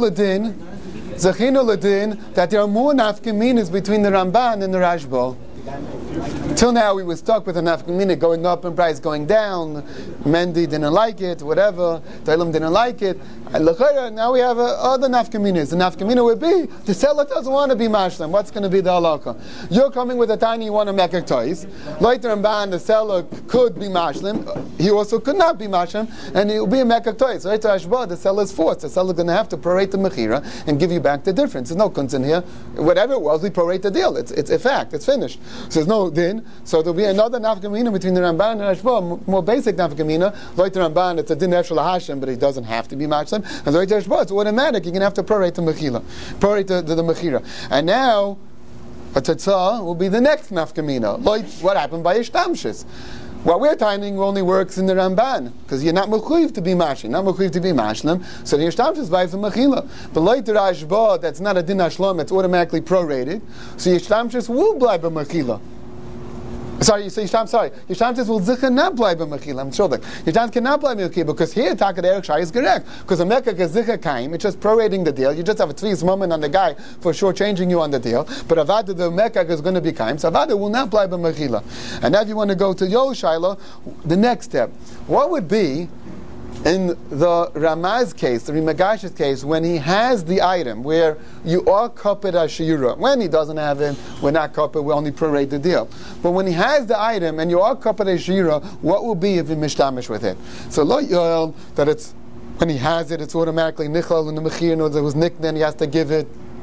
Ladin, that there are more nafkaminas between the Ramban and the Rashba. Till now we were stuck with a nafkamina going up in price, going down. Mendy didn't like it, whatever. Tailam didn't like it. Now we have other nafkaminas. The nafkamina would be, the seller doesn't want to be mashlim. What's going to be the halakha? You're coming with a tiny, you want to make a toys. Later in Ban, the seller could be mashlim. He also could not be mashlim, and he will be a mekach toys. Right to Ashba, the seller is forced. The seller is going to have to prorate the mechira and give you back the difference. There's no kunz in here. Whatever it was, we prorate the deal. It's a fact. It's finished. So there's no din. So there'll be another nafkamina between the Ramban and Ashba, more basic nafkamina. Like the Ramban, it's a din efshel Hashem, but he doesn't have to be mashlim. And like the Ashba, it's automatic. You're going to have to prorate the mechila, prorate the mechira. And now a tetzah will be the next nafkamina. Like what happened by Ishtamshis. What we're timing only works in the Ramban, because you're not mechuyev to be mashlim, not mechuyev to be mashlim, so the Yishtamshis buys the mechila. But later Ashba, that's not a din ashlam, it's automatically prorated, so Yishtamshis will buy the mechila. Sorry, you say Yishtamshis will zicha not buy the mechila. I'm sure that Yishtamshis cannot buy the mechila, because here Taka Erik Shai is correct, because a mekach is zicha kaim, it's just prorating the deal. You just have a 3 moment on the guy for shortchanging you on the deal. But avada the mekach is going to be kaim, so avada will not buy the mechila. And now if you want to go to Yo Shaila, the next step, what would be in the Ramaz case, the Rimagash's case, when he has the item where you are kaped ashira. When he doesn't have it, we're not kaped, we only prorate the deal. But when he has the item and you are kaped ashira, what will be if he mishtamish with it? So lo yoel, that it's when he has it, it's automatically nichlal in the mechir, or there was nickname, he has to give it.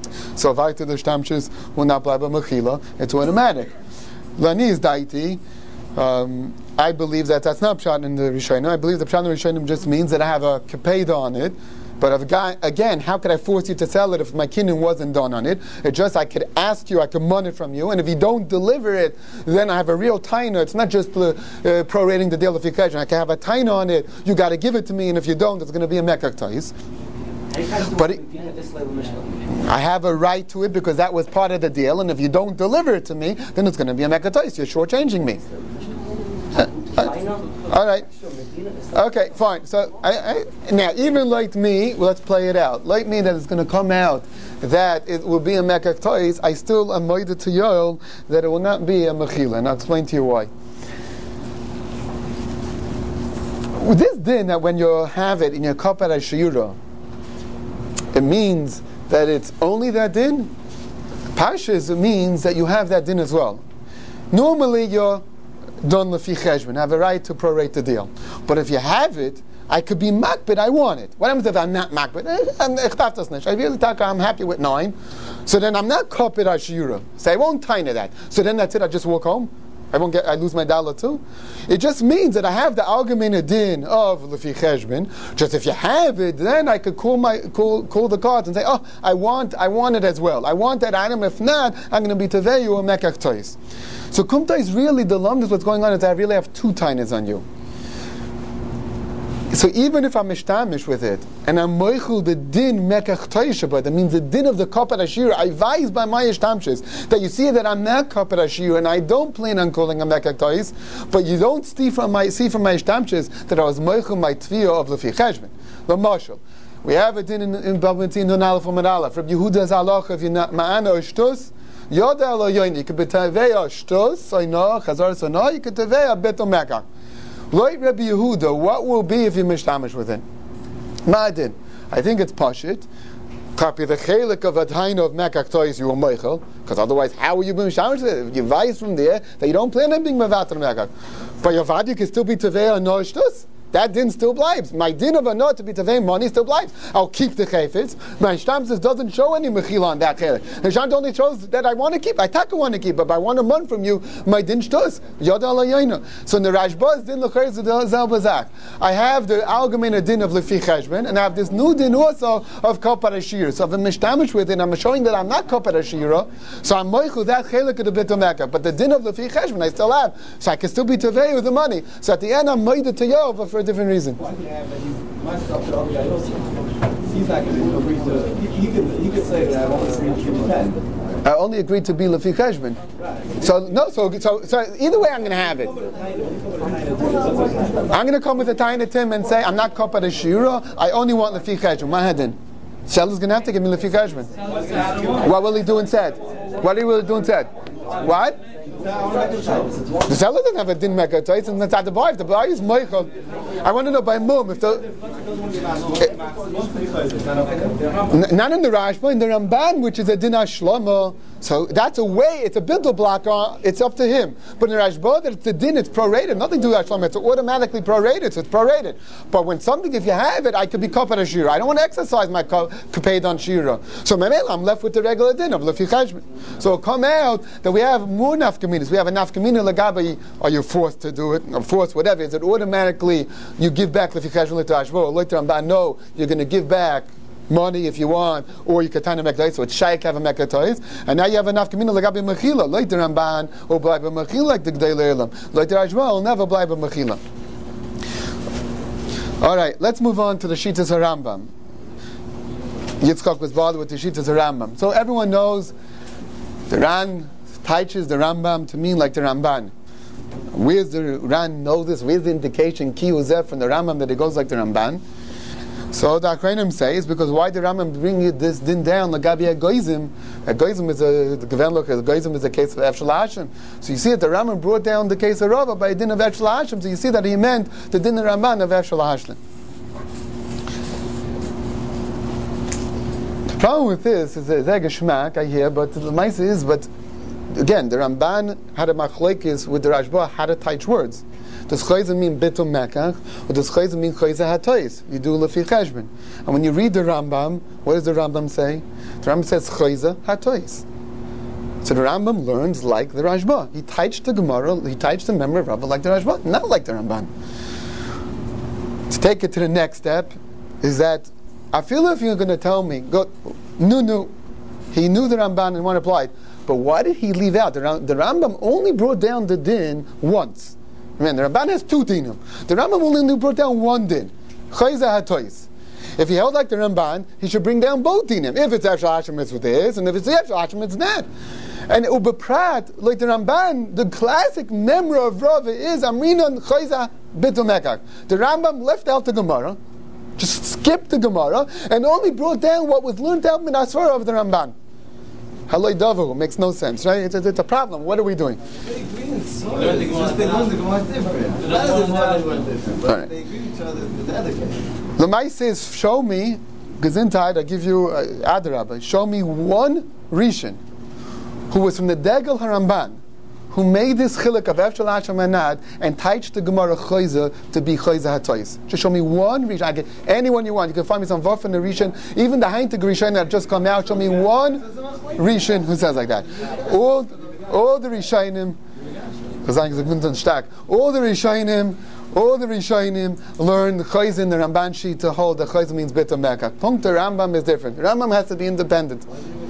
So weiter the Shtamshis will not bleibe mechila. It's automatic. Lani is daiti. I believe that's not pshat in the Rishonim. I believe the pshat in the Rishonim just means that I have a kapeda on it. But again, how could I force you to sell it if my kinyan wasn't done on it? It just, I could ask you, I could mon it from you, and if you don't deliver it, then I have a real taina. It's not just prorating the deal of Fikaj. I can have a taina on it, you got to give it to me, and if you don't, it's going to be a mekach tais. But I have a right to it because that was part of the deal, and if you don't deliver it to me, then it's going to be a mekach tais. You're shortchanging me. All right. Okay, fine. So now, even like me, let's play it out. Like me, that it's going to come out that it will be a mekach tois. I still am moided to Yoel that it will not be a mechila, and I'll explain to you why. This din that when you have it in your kapar hashira, it means that it's only that din. Pashas, it means that you have that din as well. Normally, you're done lefi cheshbon, have a right to prorate the deal. But if you have it, I could be makbid, I want it. What happens if I'm not makbid? I'm happy with 9. So then I'm not kapid ashira. So I won't taina that. So then that's it, I just walk home. I lose my dollar too. It just means that I have the algemeine din of lefi cheshbon. Just if you have it, then I could call the cards and say, oh, I want it as well. I want that item. If not, I'm going to be teveyu or mekach tois. So kumta is really the lumdus. What's going on is I really have 2 tainas on you. So even if I'm mishtamish with it, and I'm moichul the din mekach toishaba, that means the din of the kapar ashir, I advise by my ishtamshis that you see that I'm not kapar ashir, and I don't plan on calling a mekach tois, but you don't see from my ishtamshis that I was moichul my tviyah of lefi cheshbon. The marshal. We have a din in Babintin Nun Aleph Amud Aleph. Rabbi Yehuda's halacha if you're not ma'ana or shtus, yoda lo yoini. You could be taveya shtus, oino, chazar sono. You could taveya beto mekach. Like Rabbi Yehuda, what will be if you mishtamish with it? Ma'adin. I think it's pashit. Copy the chelik of a taina of mekach tois you will meichel, because otherwise, how will you be mishtamish with it? You advise from there that you don't plan on being mevater mekach, but your vadi can still be taveya no shtus. That din still blives. My din of anot to be tavei money still blives. I'll keep the chayfetz. My shtamzis doesn't show any mechila on that chelik. The shant only shows that I want to keep. I taka want to keep, but if I want a month from you, my din shtus. Yoda alayayna. So in the Rashbaz din l'chayz zel bazak. I have the algemeine din of lefi cheshbon, and I have this new din also of kapar ashira. So if I'm mishtamish with it, I'm showing that I'm not kapar ashira. So I'm moichu that chelik of the bit of mekach. But the din of lefi cheshbon I still have, so I can still be tavei with the money. So at the end I'm moided to Yov for a different reason. Why could I have that? He's not going to agree to. He could say that I only agreed to 10. I only agreed to be lefi cheshbon. Right. So either way, I'm going to have it. I'm going to come with a taina tim and say I'm not kapar ashira. I only want lefi cheshbon. Mahadin. Shel is going to have to give me lefi cheshbon. What will he do instead? What will he do instead? What? The seller doesn't have a din mekach tois, and that's at the buyer. If the buyer is moichel, I want to know by mum if the not in the Rashba, in the Ramban, which is a din shlomo. So that's a way. It's a bindle blocker. It's up to him. But in the Rashba, that it's a din. It's prorated. Nothing to do with shlomo. It's automatically prorated. So it's prorated. But when something, if you have it, I could be kapar ashira. I don't want to exercise my kaped on shira. So I'm left with the regular din of lefi cheshbon. So it'll come out that we have more nafkaminas. We have a nafkamina lagabai. Are you forced to do it? Or forced, whatever. Is it automatically you give back lefi cheshbon l'tashvo? Or later Ramban, no, you're going to give back money if you want, or you could tana mekatois, so it's shaykh have a mekatois, and now you have enough kamina lagabi mechila, later Ramban, or blai b'mechila like the Gdei Le'elam. Later Ashma will never blai b'mechila. Alright, let's move on to the Shitas HaRambam. Yitzchak was bothered with the Shitas HaRambam. So everyone knows the Ran teaches the Rambam to mean like the Ramban. Where's the Ran know this? Where's the indication, ki uzeh, from the Rambam that it goes like the Ramban? So the Akrainim says, because why the Rambam bring this din down, Lagabi Egoizim? Egoizim is Egoizim is a case of Efshel Hashem. So you see that the Rambam brought down the case of Rava by a din of Efshel Hashem. So you see that he meant the din of Ramban of Efshel Hashem. The problem with this is a Geshmak, I hear, but the Maisa is, but again, the Ramban had a machlekes with the Rashba, had to teach words. Does chayza mean bitul mekach, or does chayza mean chayza hatois? You do lefi cheshbon. And when you read the Rambam, what does the Rambam say? The Rambam says Chayza HaTois. So the Rambam learns like the Rashba. He teaches the Gemara, he teaches the memory of Rava like the Rashba, not like the Ramban. To take it to the next step is that I feel if you're going to tell me, he knew the Ramban and one applied, but why did he leave out? The Rambam only brought down the din once. Man, the Ramban has 2 dinim. The Rambam only brought down 1 din. Chayza HaTois. If he held like the Ramban, he should bring down both dinim. If it's Efshal Hashem, it's with this, and if it's Efshal Hashem, it's that. And Ubeprat, like the Ramban, the classic memory of Rava is Amrinan Chayza Bitul Mekach. The Rambam left out the Gemara, just skipped the Gemara, and only brought down what was learned out min Asfara of the Ramban. Haloi Davu makes no sense, right? It's a problem. What are we doing? They agree in some. They learn the Gemara different. The Ramban is different, but they agree with each other with the other case. Lamai says, show me, Gesundheit, I give you Adarabah, show me one Rishon who was from the Degel HaRamban, who made this chiluk of Efshal Hashem and teach the Gemara Chayza to be Chayza HaTois. Just show me one Rishon. I get anyone you want. You can find me some Vaf in the Rishon, even the Heintig Rishon that just come out. Show me one Rishon who says like that. All the Rishonim, all the Rishonim learn the Chayza in the Ramban sheet to hold the Chayza means Bit of Mecca. Punkt the Rambam is different. The Rambam has to be independent.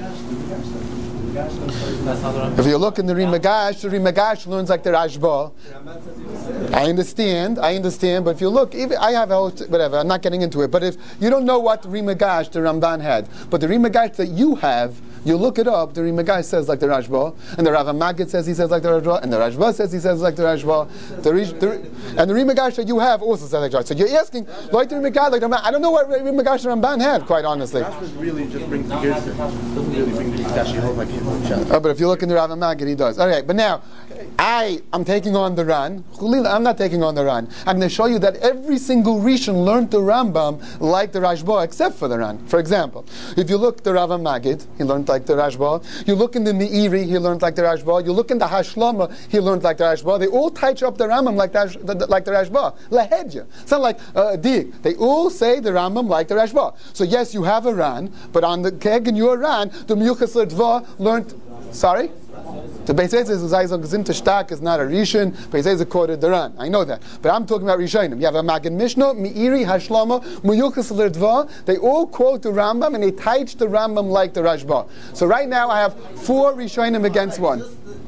If you look in the Rimagash learns like the Rashba. I understand, but if you look, even I have a whole, whatever, I'm not getting into it, but if you don't know what Rimagash the Ramban had, but the Rimagash that you have, you look it up, the Rimagash says like the Rashba, and the Rav Magid says he says like the Rashba, and the Rashba says he says like the Rashba, and the Rimagash that you have also says like the Rashba. So you're asking, like the Rimagash, like the Ramban, I don't know what Rimagash the Ramban had, quite honestly. Rashba really just brings the Gersa. Doesn't really bring the Ikashi like him. But if you look in the Rav Magid, he does. Alright, but now, I'm taking on the Ran. I'm not taking on the Ran. I'm going to show you that every single Rishon learned the Rambam like the Rashba, except for the Ran. For example, if you look the Rav Magid, he learned like the Rashba. You look in the Meiri, he learned like the Rashba. You look in the Hashlama, he learned like the Rashba. They all touch up the Rambam like the Rashba. Lahedja. It's not like Dig. They all say the Rambam like the Rashba. So yes, you have a Ran, but on the Keg and your Ran, the Miyuchas Ledva learned. Sorry? The Beis Hillel says Gezinta Shtak is not a Rishon. Beis Hillel quoted the Ran. I know that, but I'm talking about Rishonim. You have a Magen Mishnah, Meiri, Hashlama, Muyuchas L'Dva. They all quote the Rambam and they teach the Rambam like the Rashba. So right now I have 4 Rishonim against 1.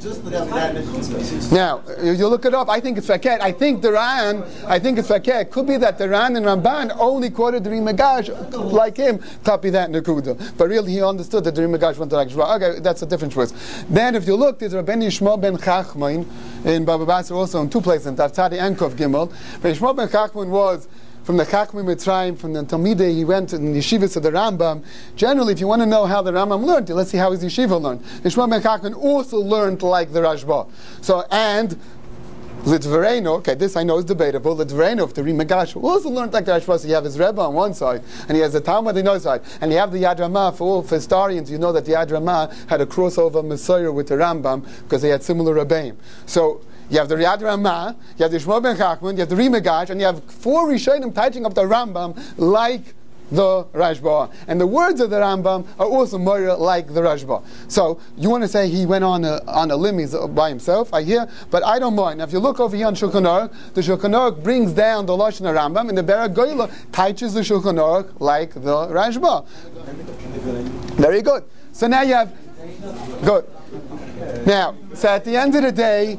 Now you look it up. I think it's Faket. I think it's Faket. It could be that the Ran and Ramban only quoted the Rimagash like him. Copy that Nekuda. But really he understood that the Rimagash went to Rashba. Okay, that's a different choice. Then if you look, there's Rabbeinu Yishmael ben Chachman in Baba Basra, also in 2 places, in Taftadi and Kov Gimel. Rabbeinu Yishmael ben Chachman was from the Chachmei Mitzrayim, from the Talmidei, he went in the yeshivas of the Rambam. Generally, if you want to know how the Rambam learned, let's see how his yeshiva learned. Yishmael ben Chachman also learned like the Rashba. So, and Litvereno, okay, this I know is debatable. Litvereno, if the Rimagash also learned like the Rashba, so you have his Rebbe on one side, and he has the Talmud on the other side, and you have the Yad Ramah. For historians, you know that the Yad Ramah had a crossover Messiah with the Rambam because they had similar Rebbeim. So you have the Yad Ramah, you have the Yishmael ben Chachman, you have the Rimagash, and you have 4 Rishonim touching up the Rambam like the Rashba. And the words of the Rambam are also more like the Rashba. So you want to say he went on a limb by himself, I hear, but I don't mind. Now if you look over here on Shulchan Aruch, the Shulchan Aruch brings down the Lashon Rambam, and the Berach Goyla teaches the Shulchan Aruch like the Rashba. Very good. So now you have good. Now, so at the end of the day,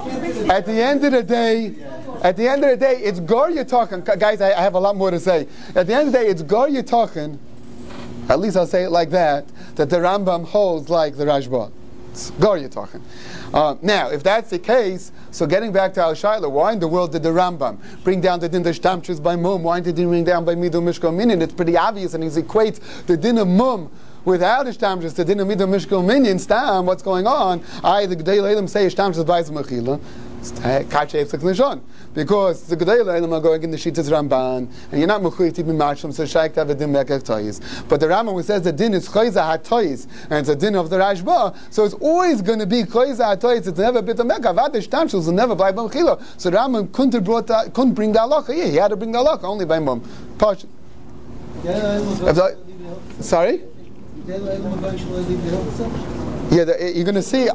it's Gar Yitachin. Guys, I have a lot more to say. At the end of the day, it's Gar Yitachin, at least I'll say it like that the Rambam holds like the Rashba. It's Gar Yitachin. Now, if that's the case, so getting back to Al Shaila, why in the world did the Rambam bring down the din of Shtamshus by Mum? Why did he bring down by Midu Mishkal Minyan? It's pretty obvious, and he equates the din of Mum without Ishtamshus, the din of Midu Mishkal Minyan, Stam, what's going on? The Gedei Leilim say Ishtamshus Bais Mechila, because the Gedei Leilim are going in the Shittas Ramban, and you're not Mechuyit to be Mashlam, so Shaykh to have a din Mekach Toyis. But the Rambam says the din is Chayza HaToyis, and it's a din of the Rashba, so it's always going to be Chayza HaToyis, it's never a bit of Mekach. Vad Ishtamshus will never buy Mechila. So the Rambam couldn't bring the halacha. Yeah, he had to bring the halacha only by Mum. Sorry? Yeah, you're going to see.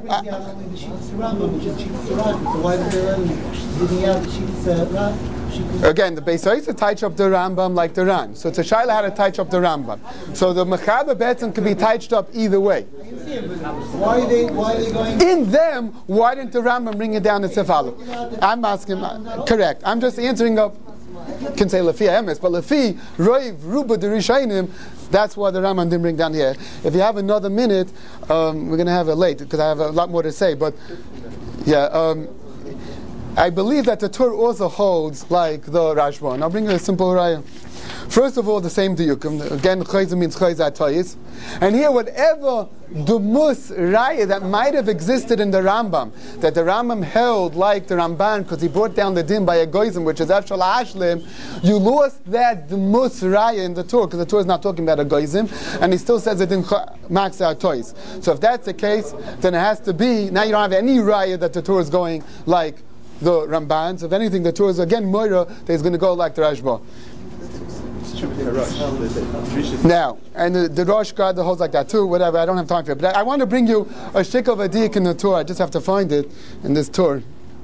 Again, the Beis Hillel touch up the Rambam like the Ran. So it's a shaila how to touch up the Rambam. So the Mechaber Betzim can be touched up either way. Why are they going? In them, why didn't the Rambam bring it down to Sefalu? I'm asking, correct. I'm just answering up. Can say Lefi Emes, but Lefi Roiv Ruba the Rishainim. That's why the Rambam didn't bring down here. If you have another minute, we're going to have it late because I have a lot more to say. But yeah, I believe that the Torah also holds like the Rashba. And I'll bring you a simple raya. First of all, the same diyukim. Again, chayza means chayza atayis. And here, whatever dumus raya that might have existed in the Rambam, that the Rambam held like the Ramban because he brought down the din by a goyim, which is afshal ashlim, you lost that dumus raya in the Torah because the Torah is not talking about a goyim, and he still says it in max atayis. So if that's the case, then it has to be. Now you don't have any raya that the Torah is going like the Ramban. So if anything, the Torah is again moira that is going to go like the Rashba. Now, and the Rosh God that holds like that too, whatever, I don't have time for it. But I want to bring you a shtik of a dik in the Torah. I just have to find it in this Torah.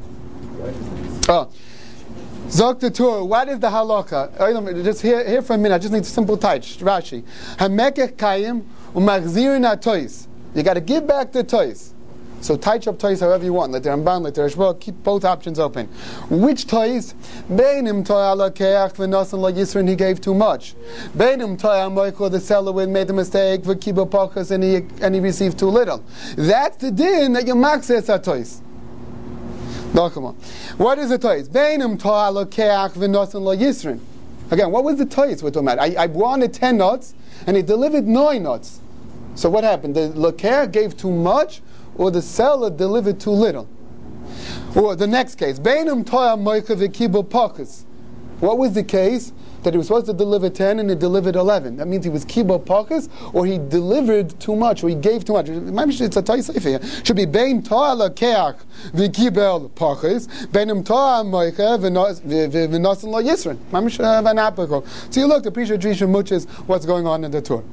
Oh. Zok the Torah, what is the halakha? Just here for a minute, I just need a simple touch. Rashi. Hamekech kayim umachzirin atois. You got to give back the tois. So touch up toys however you want. Let the Ramban, let the Rashba, keep both options open. Which toys? Beinim toy ala keach v'nosan lo yisrin, he gave too much. Beinim toy amoicho, the seller made a mistake v'kibo pokas and he received too little. That's the din that you maxes are toys. No, come on. What is the toys? Beinim toy ala keach v'nosan lo yisrin. Again, what was the toys we're talking about? I wanted 10 nuts and he delivered 9 nuts. So what happened? The loker gave too much, or the seller delivered too little. Or the next case, Beinum toya moicha v'kibo pokas. What was the case? That he was supposed to deliver 10 and he delivered 11. That means he was kibo pokas, or he delivered too much, or he gave too much. It's a toy sefer here. Should be bein toya lakeach v'kibel pokas, beinum toya moicha v'nosan lo yisrin. Mamish an apple. So you look, the Prisha Drisha Much is what's going on in the Torah.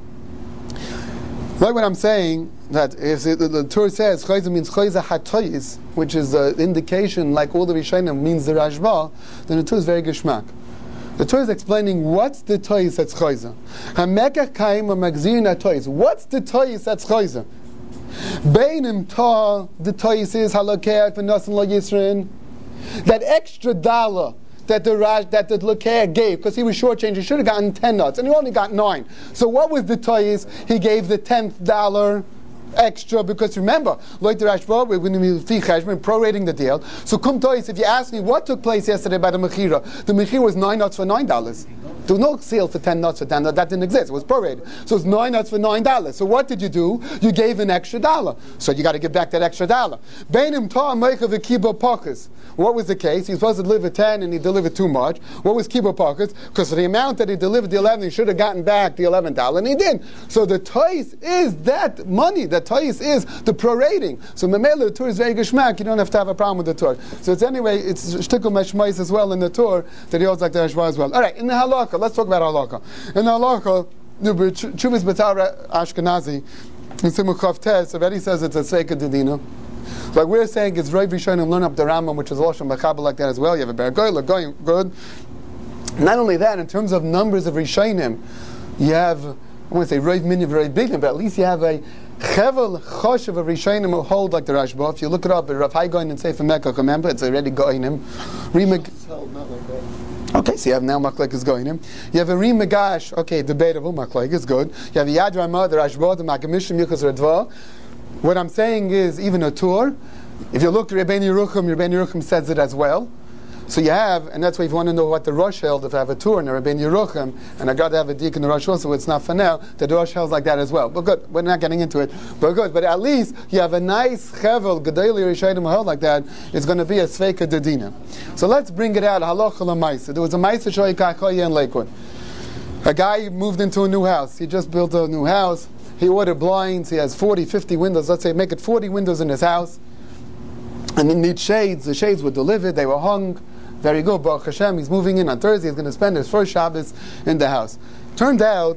Like what I'm saying, that if the Torah says chayza means chayza hatoyis, which is the indication, like all the Rishonim means the Rashba, then the Torah is very geschmack. The Torah is explaining what's the toyis that's chayza. Hamekach kaim magzirin hatoyis. What's the toyis that's chayza? Beinim ta, the toyis is halakeach v'nasan lo yisrin. That extra dollar that the Lakeah gave, because he was shortchanged, he should have gotten 10 nuts, and he only got 9. So what was the toyis? He gave the $10 extra, because remember, like the Rashba, we're going to be prorating the deal. So kum toyis, if you ask me what took place yesterday by the Mechira was 9 nuts for $9. There was no sale for 10 nuts for $10. That didn't exist. It was prorated. So it's 9 nuts for $9. So what did you do? You gave an extra $1. So you got to give back that extra $1. Beinim ta meicha v'kibo pokas. What was the case? He was supposed to deliver 10 and he delivered too much. What was kibo pokas? Because for the amount that he delivered the 11, he should have gotten back the $11, and he didn't. So the tois is that money. The tois is the prorating. So memela, the Torah is very geschmack. You don't have to have a problem with the Torah. So it's anyway, it's shtickle meshmais as well in the Torah that he holds like the Rashba as well. All right, in the halakha. Let's talk about halakha. In the halakha, Chuvas B'tar Ashkenazi, in Simul Chav Tes, already says it's a Seika Dedina. Like we're saying, it's Rav Rishonim learn up the Rambam, which is Lashon B'Chabal like that as well. You have a Ber Goyla going good. Not only that, in terms of numbers of Rishonim, you have, I want to say Rav Minyav, Rav Biglan, but at least you have a Chevel Choshev of Rishonim who hold like the Rashba. If you look it up, Rav Hai Goyin and Sefer Mekach, remember, it's already Goyinim. Okay, so you have now Maklek is going in. You have a Rim Megash, okay, debatable, Maklek is good. You have a Yad Ramah, the Rashba, the Makamishim, Yuchas Radva. What I'm saying is, even a tour, if you look at Rebbeinu Yerucham says it as well. So you have, and that's why if you want to know what the Rosh held, if I have a tour in Rebbeinu Yerucham, and I got to have a dik in the Rosh also, it's not for now, the Rosh held like that as well. But good, we're not getting into it. But good, but at least you have a nice Chevel, Gedali Rishayim held like that, it's going to be a Sveika Dedina. So let's bring it out, Halacha L'Maisa. There was a Maisa Shoy Kachoye in Lakewood. A guy moved into a new house. He just built a new house. He ordered blinds. He has 40, 50 windows. Let's say make it 40 windows in his house. And he needs shades. The shades were delivered. They were hung. Very good. Baruch Hashem, he's moving in on Thursday. He's going to spend his first Shabbos in the house. Turned out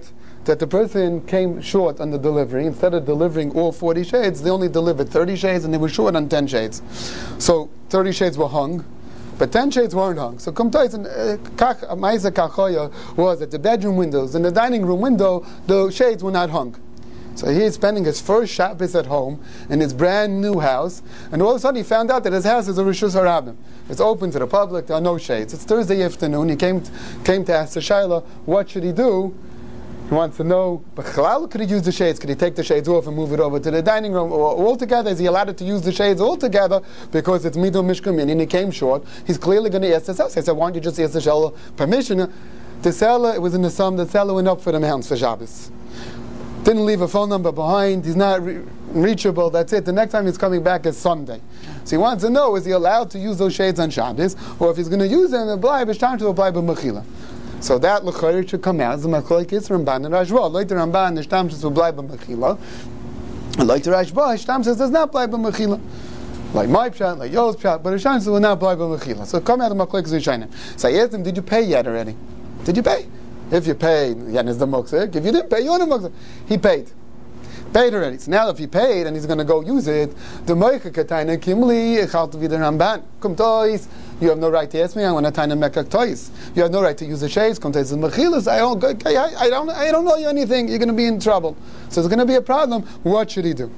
that the person came short on the delivery. Instead of delivering all 40 shades, they only delivered 30 shades and they were short on 10 shades. So 30 shades were hung, but 10 shades weren't hung. So Ma'aseh Kachoya was that the bedroom windows and the dining room window, the shades were not hung. So he's spending his first Shabbos at home in his brand new house, and all of a sudden he found out that his house is a Rishus HaRabim. It's open to the public, there are no shades. It's Thursday afternoon, he came to ask the Shaila, what should he do? He wants to know, but could he use the shades? Could he take the shades off and move it over to the dining room? Or altogether, is he allowed to use the shades altogether because it's Mido Mishka and he came short? He's clearly going to ask the seller. I said, why don't you just ask the seller permission? The seller, it was in the sum, the seller went up for the mountains for Shabbos. Didn't leave a phone number behind, he's not reachable, that's it. The next time he's coming back is Sunday. So he wants to know, is he allowed to use those shades on Shabbos? Or if he's going to use them, it's time to apply b'mechila. So that l'chayr should come out as a machlokes Ramban and Rashba. Like the Ramban, the shtamshus will apply b'mechila. And like the Rashba, shtamshus does not apply b'mechila. Like my pshat, like yours pshat, but shtamshus will not apply b'mechila. So come out of machlokes Rishonim. So I asked him, did you pay yet already? Did you pay? If you paid, Yen is the mukzik. If you didn't pay, you want a mukzik. He paid. Paid already. So now if he paid and he's going to go use it, the moicha katayna kimli echal to the Ramban. Kum tois. You have no right to ask me. I want to tayna mekak tois. You have no right to use the shades. Kum tois the mechilas. I don't know you anything. You're going to be in trouble. So there's going to be a problem. What should he do?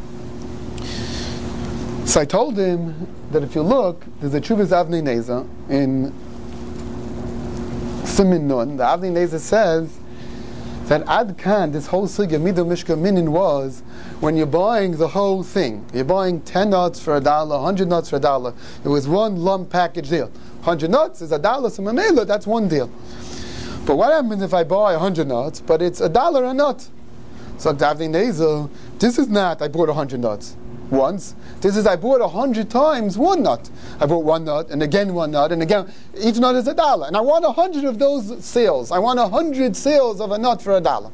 So I told him that if you look, there's a Chuvas Avnei Neza in Simin Nun. The Avnei Neza says that Ad Kan, this whole sugya Mido Mishka Minin was when you're buying the whole thing. You're buying 10 nuts for $1, 100 nuts for $1. It was one lump package deal. 100 nuts is $1, so Mamela, that's one deal. But what happens if I buy 100 nuts, but it's $1 a nut? So the Avnei Neza, this is not I bought 100 nuts once. This is I bought 100 times one nut. I bought one nut and again one nut and again. Each nut is $1, and I want 100 of those sales. I want 100 sales of a nut for $1.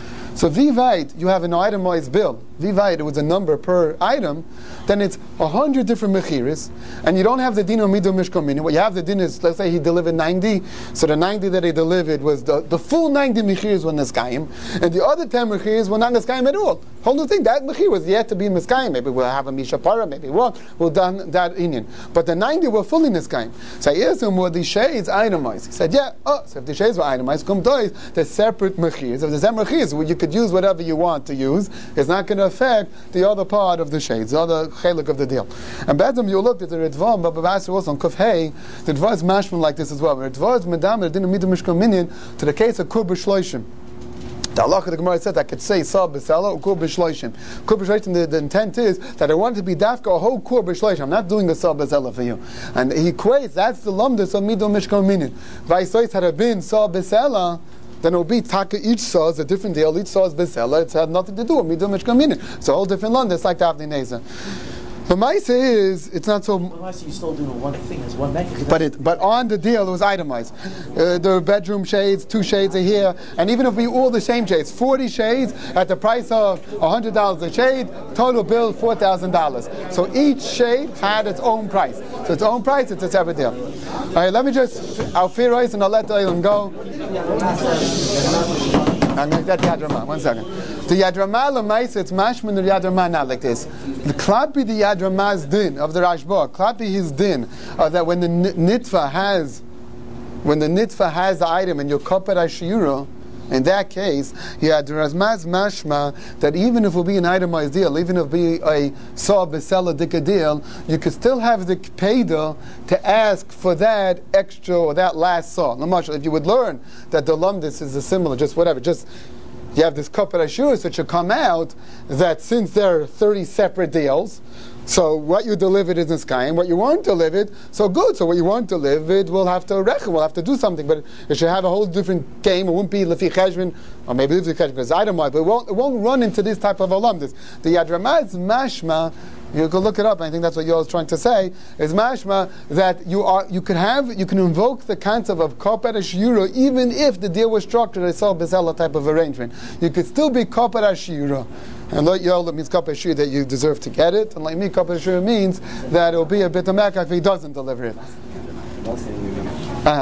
So Vivite, you have an itemized bill. Vivite, it was a number per item. Then it's 100 different mechiris, and you don't have the din of mido mishkan mini. What you have the din is, let's say he delivered 90, so the 90 that he delivered was the full 90 mechiris were neskayim, and the other 10 mechiris were not neskayim at all. Whole new thing, that mechir was yet to be neskayim. Maybe we'll have a mishapara, maybe we'll done that inyan. But the 90 were fully neskayim. So I asked him, were the shades itemized? He said, yeah. Oh, so if the shades were itemized, kum tois, they're separate mechirs. If there's mechirs, well, you could use whatever you want to use. It's not going to affect the other part of the shades, the other chelik of the deal. And Bedam, you looked at the Ritva, but Babasir also on Kuf Hey, the Ritva is mashman like this as well. The Ritva is medam, it didn't meet the Mishkan Minyan to the case of Kur B'Shloishim. The Allah of the Gemara said I could say Sab B'Sela or Kur B'Shloishim. Kur B'Shloishim, the intent is that I want to be dafka a whole Kur B'Shloishim. I'm not doing a Sab B'Sela for you. And he equates, that's the lumdus of Mido Mishkan Minyan. Vaisois had it been Sab B'Sela, then it will be taka, each saw is a different deal, each saw is besela, it's had nothing to do with mido mishkan minin. It's a whole different land, it's like the Avnei Neza. The Maisa is, it's not so... But Maisa, you still doing one thing, it's one negative. But on the deal, it was itemized. The bedroom shades, 2 shades are here, and even if we all the same shades, 40 shades at the price of $100 a shade, total bill $4,000. So each shade had its own price. So its own price, it's a separate deal. All right, let me just, I'll fear rice and I'll let the island go. I'm going to get the Yad Ramah. 1 second. The Yad Ramah l'maisa, it's mashman the Yad Ramah not like this. The klapi the Yad Ramah's din of the Rashba, klapi his din that when the nitva has the item and your kopet ashiyura, in that case, Yad Ramah's mashma that even if it will be an itemized deal, even if it will be a saw besela dika deal, you could still have the payda to ask for that extra or that last saw. No much. If you would learn that the lumdis is a similar, just whatever, just you have this kopet ashur, so it should come out that since there are 30 separate deals, so what you delivered is niskayim, what you weren't delivered, so good. So what you weren't delivered, we'll have to rechen, we'll have to do something, but it should have a whole different game. It won't be lefi cheshbon, or maybe lefi cheshbon because itemized, but it won't run into this type of alumdus. The Yad Ramah's mashma, you can look it up. I think that's what Yoel is trying to say. Is mashma that you can invoke the concept of kopet ashiyura even if the deal was structured as a besela type of arrangement. You could still be kopet ashiyura. And like Yoel, it means kopet ashiyura that you deserve to get it. And like me, kopet ashiyura means that it will be a bit of mekach if he doesn't deliver it.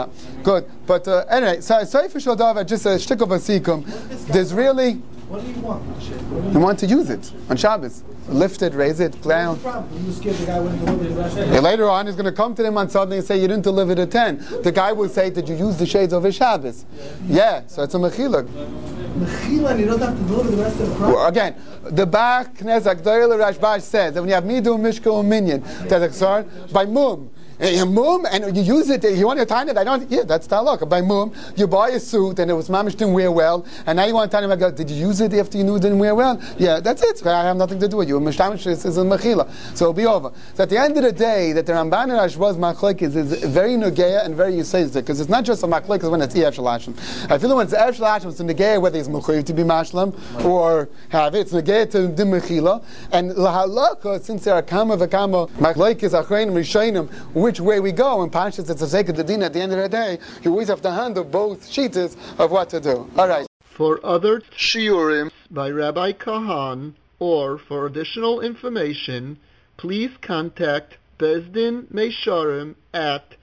Good. But anyway, sorry for Shaldav, just a shtick of a sikum. There's really... What do you want? You want to use it on Shabbos. Lift it, raise it, down. You scared the guy wouldn't deliver the rest of And later on, he's going to come to them on Sunday and say, you didn't deliver the 10. The guy will say, did you use the shades over Shabbos? Yeah, so it's a mechiluk. Mechila, and you don't have to deliver the rest of the crop. Again, the Bach Knezak Doyle Rashbash says that when you have Midu, Mishka, and Minyan, by Mum. Mum, and you use it, you want to tie it, that's talak. By Mum, you buy a suit and it was mamish didn't wear well, and now you want to tie it, did you use it after you knew it didn't wear well? Yeah, that's it. I have nothing to do with you. Mishtamish is a mechila. So it'll be over. So at the end of the day, that the Ramban and Rashba's machlek is very nugeya and very yisaizik, because it's not just a machlek when it's Ev Shalashim. I feel when it's Ev Shalashim, it's a nugeya whether it's mechuyev to be mashlam or have it. It's nugeya to the mechila. And lahalaka, since there are kama v'kama machlek is achreinim rishayim, which way we go, and Panshas it's a sacred din at the end of the day, you always have to handle both sheets of what to do. All right. For other shiurim by Rabbi Kahan, or for additional information, please contact Bezdin Meisharim at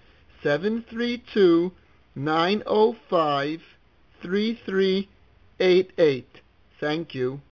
732-905-3388. Thank you.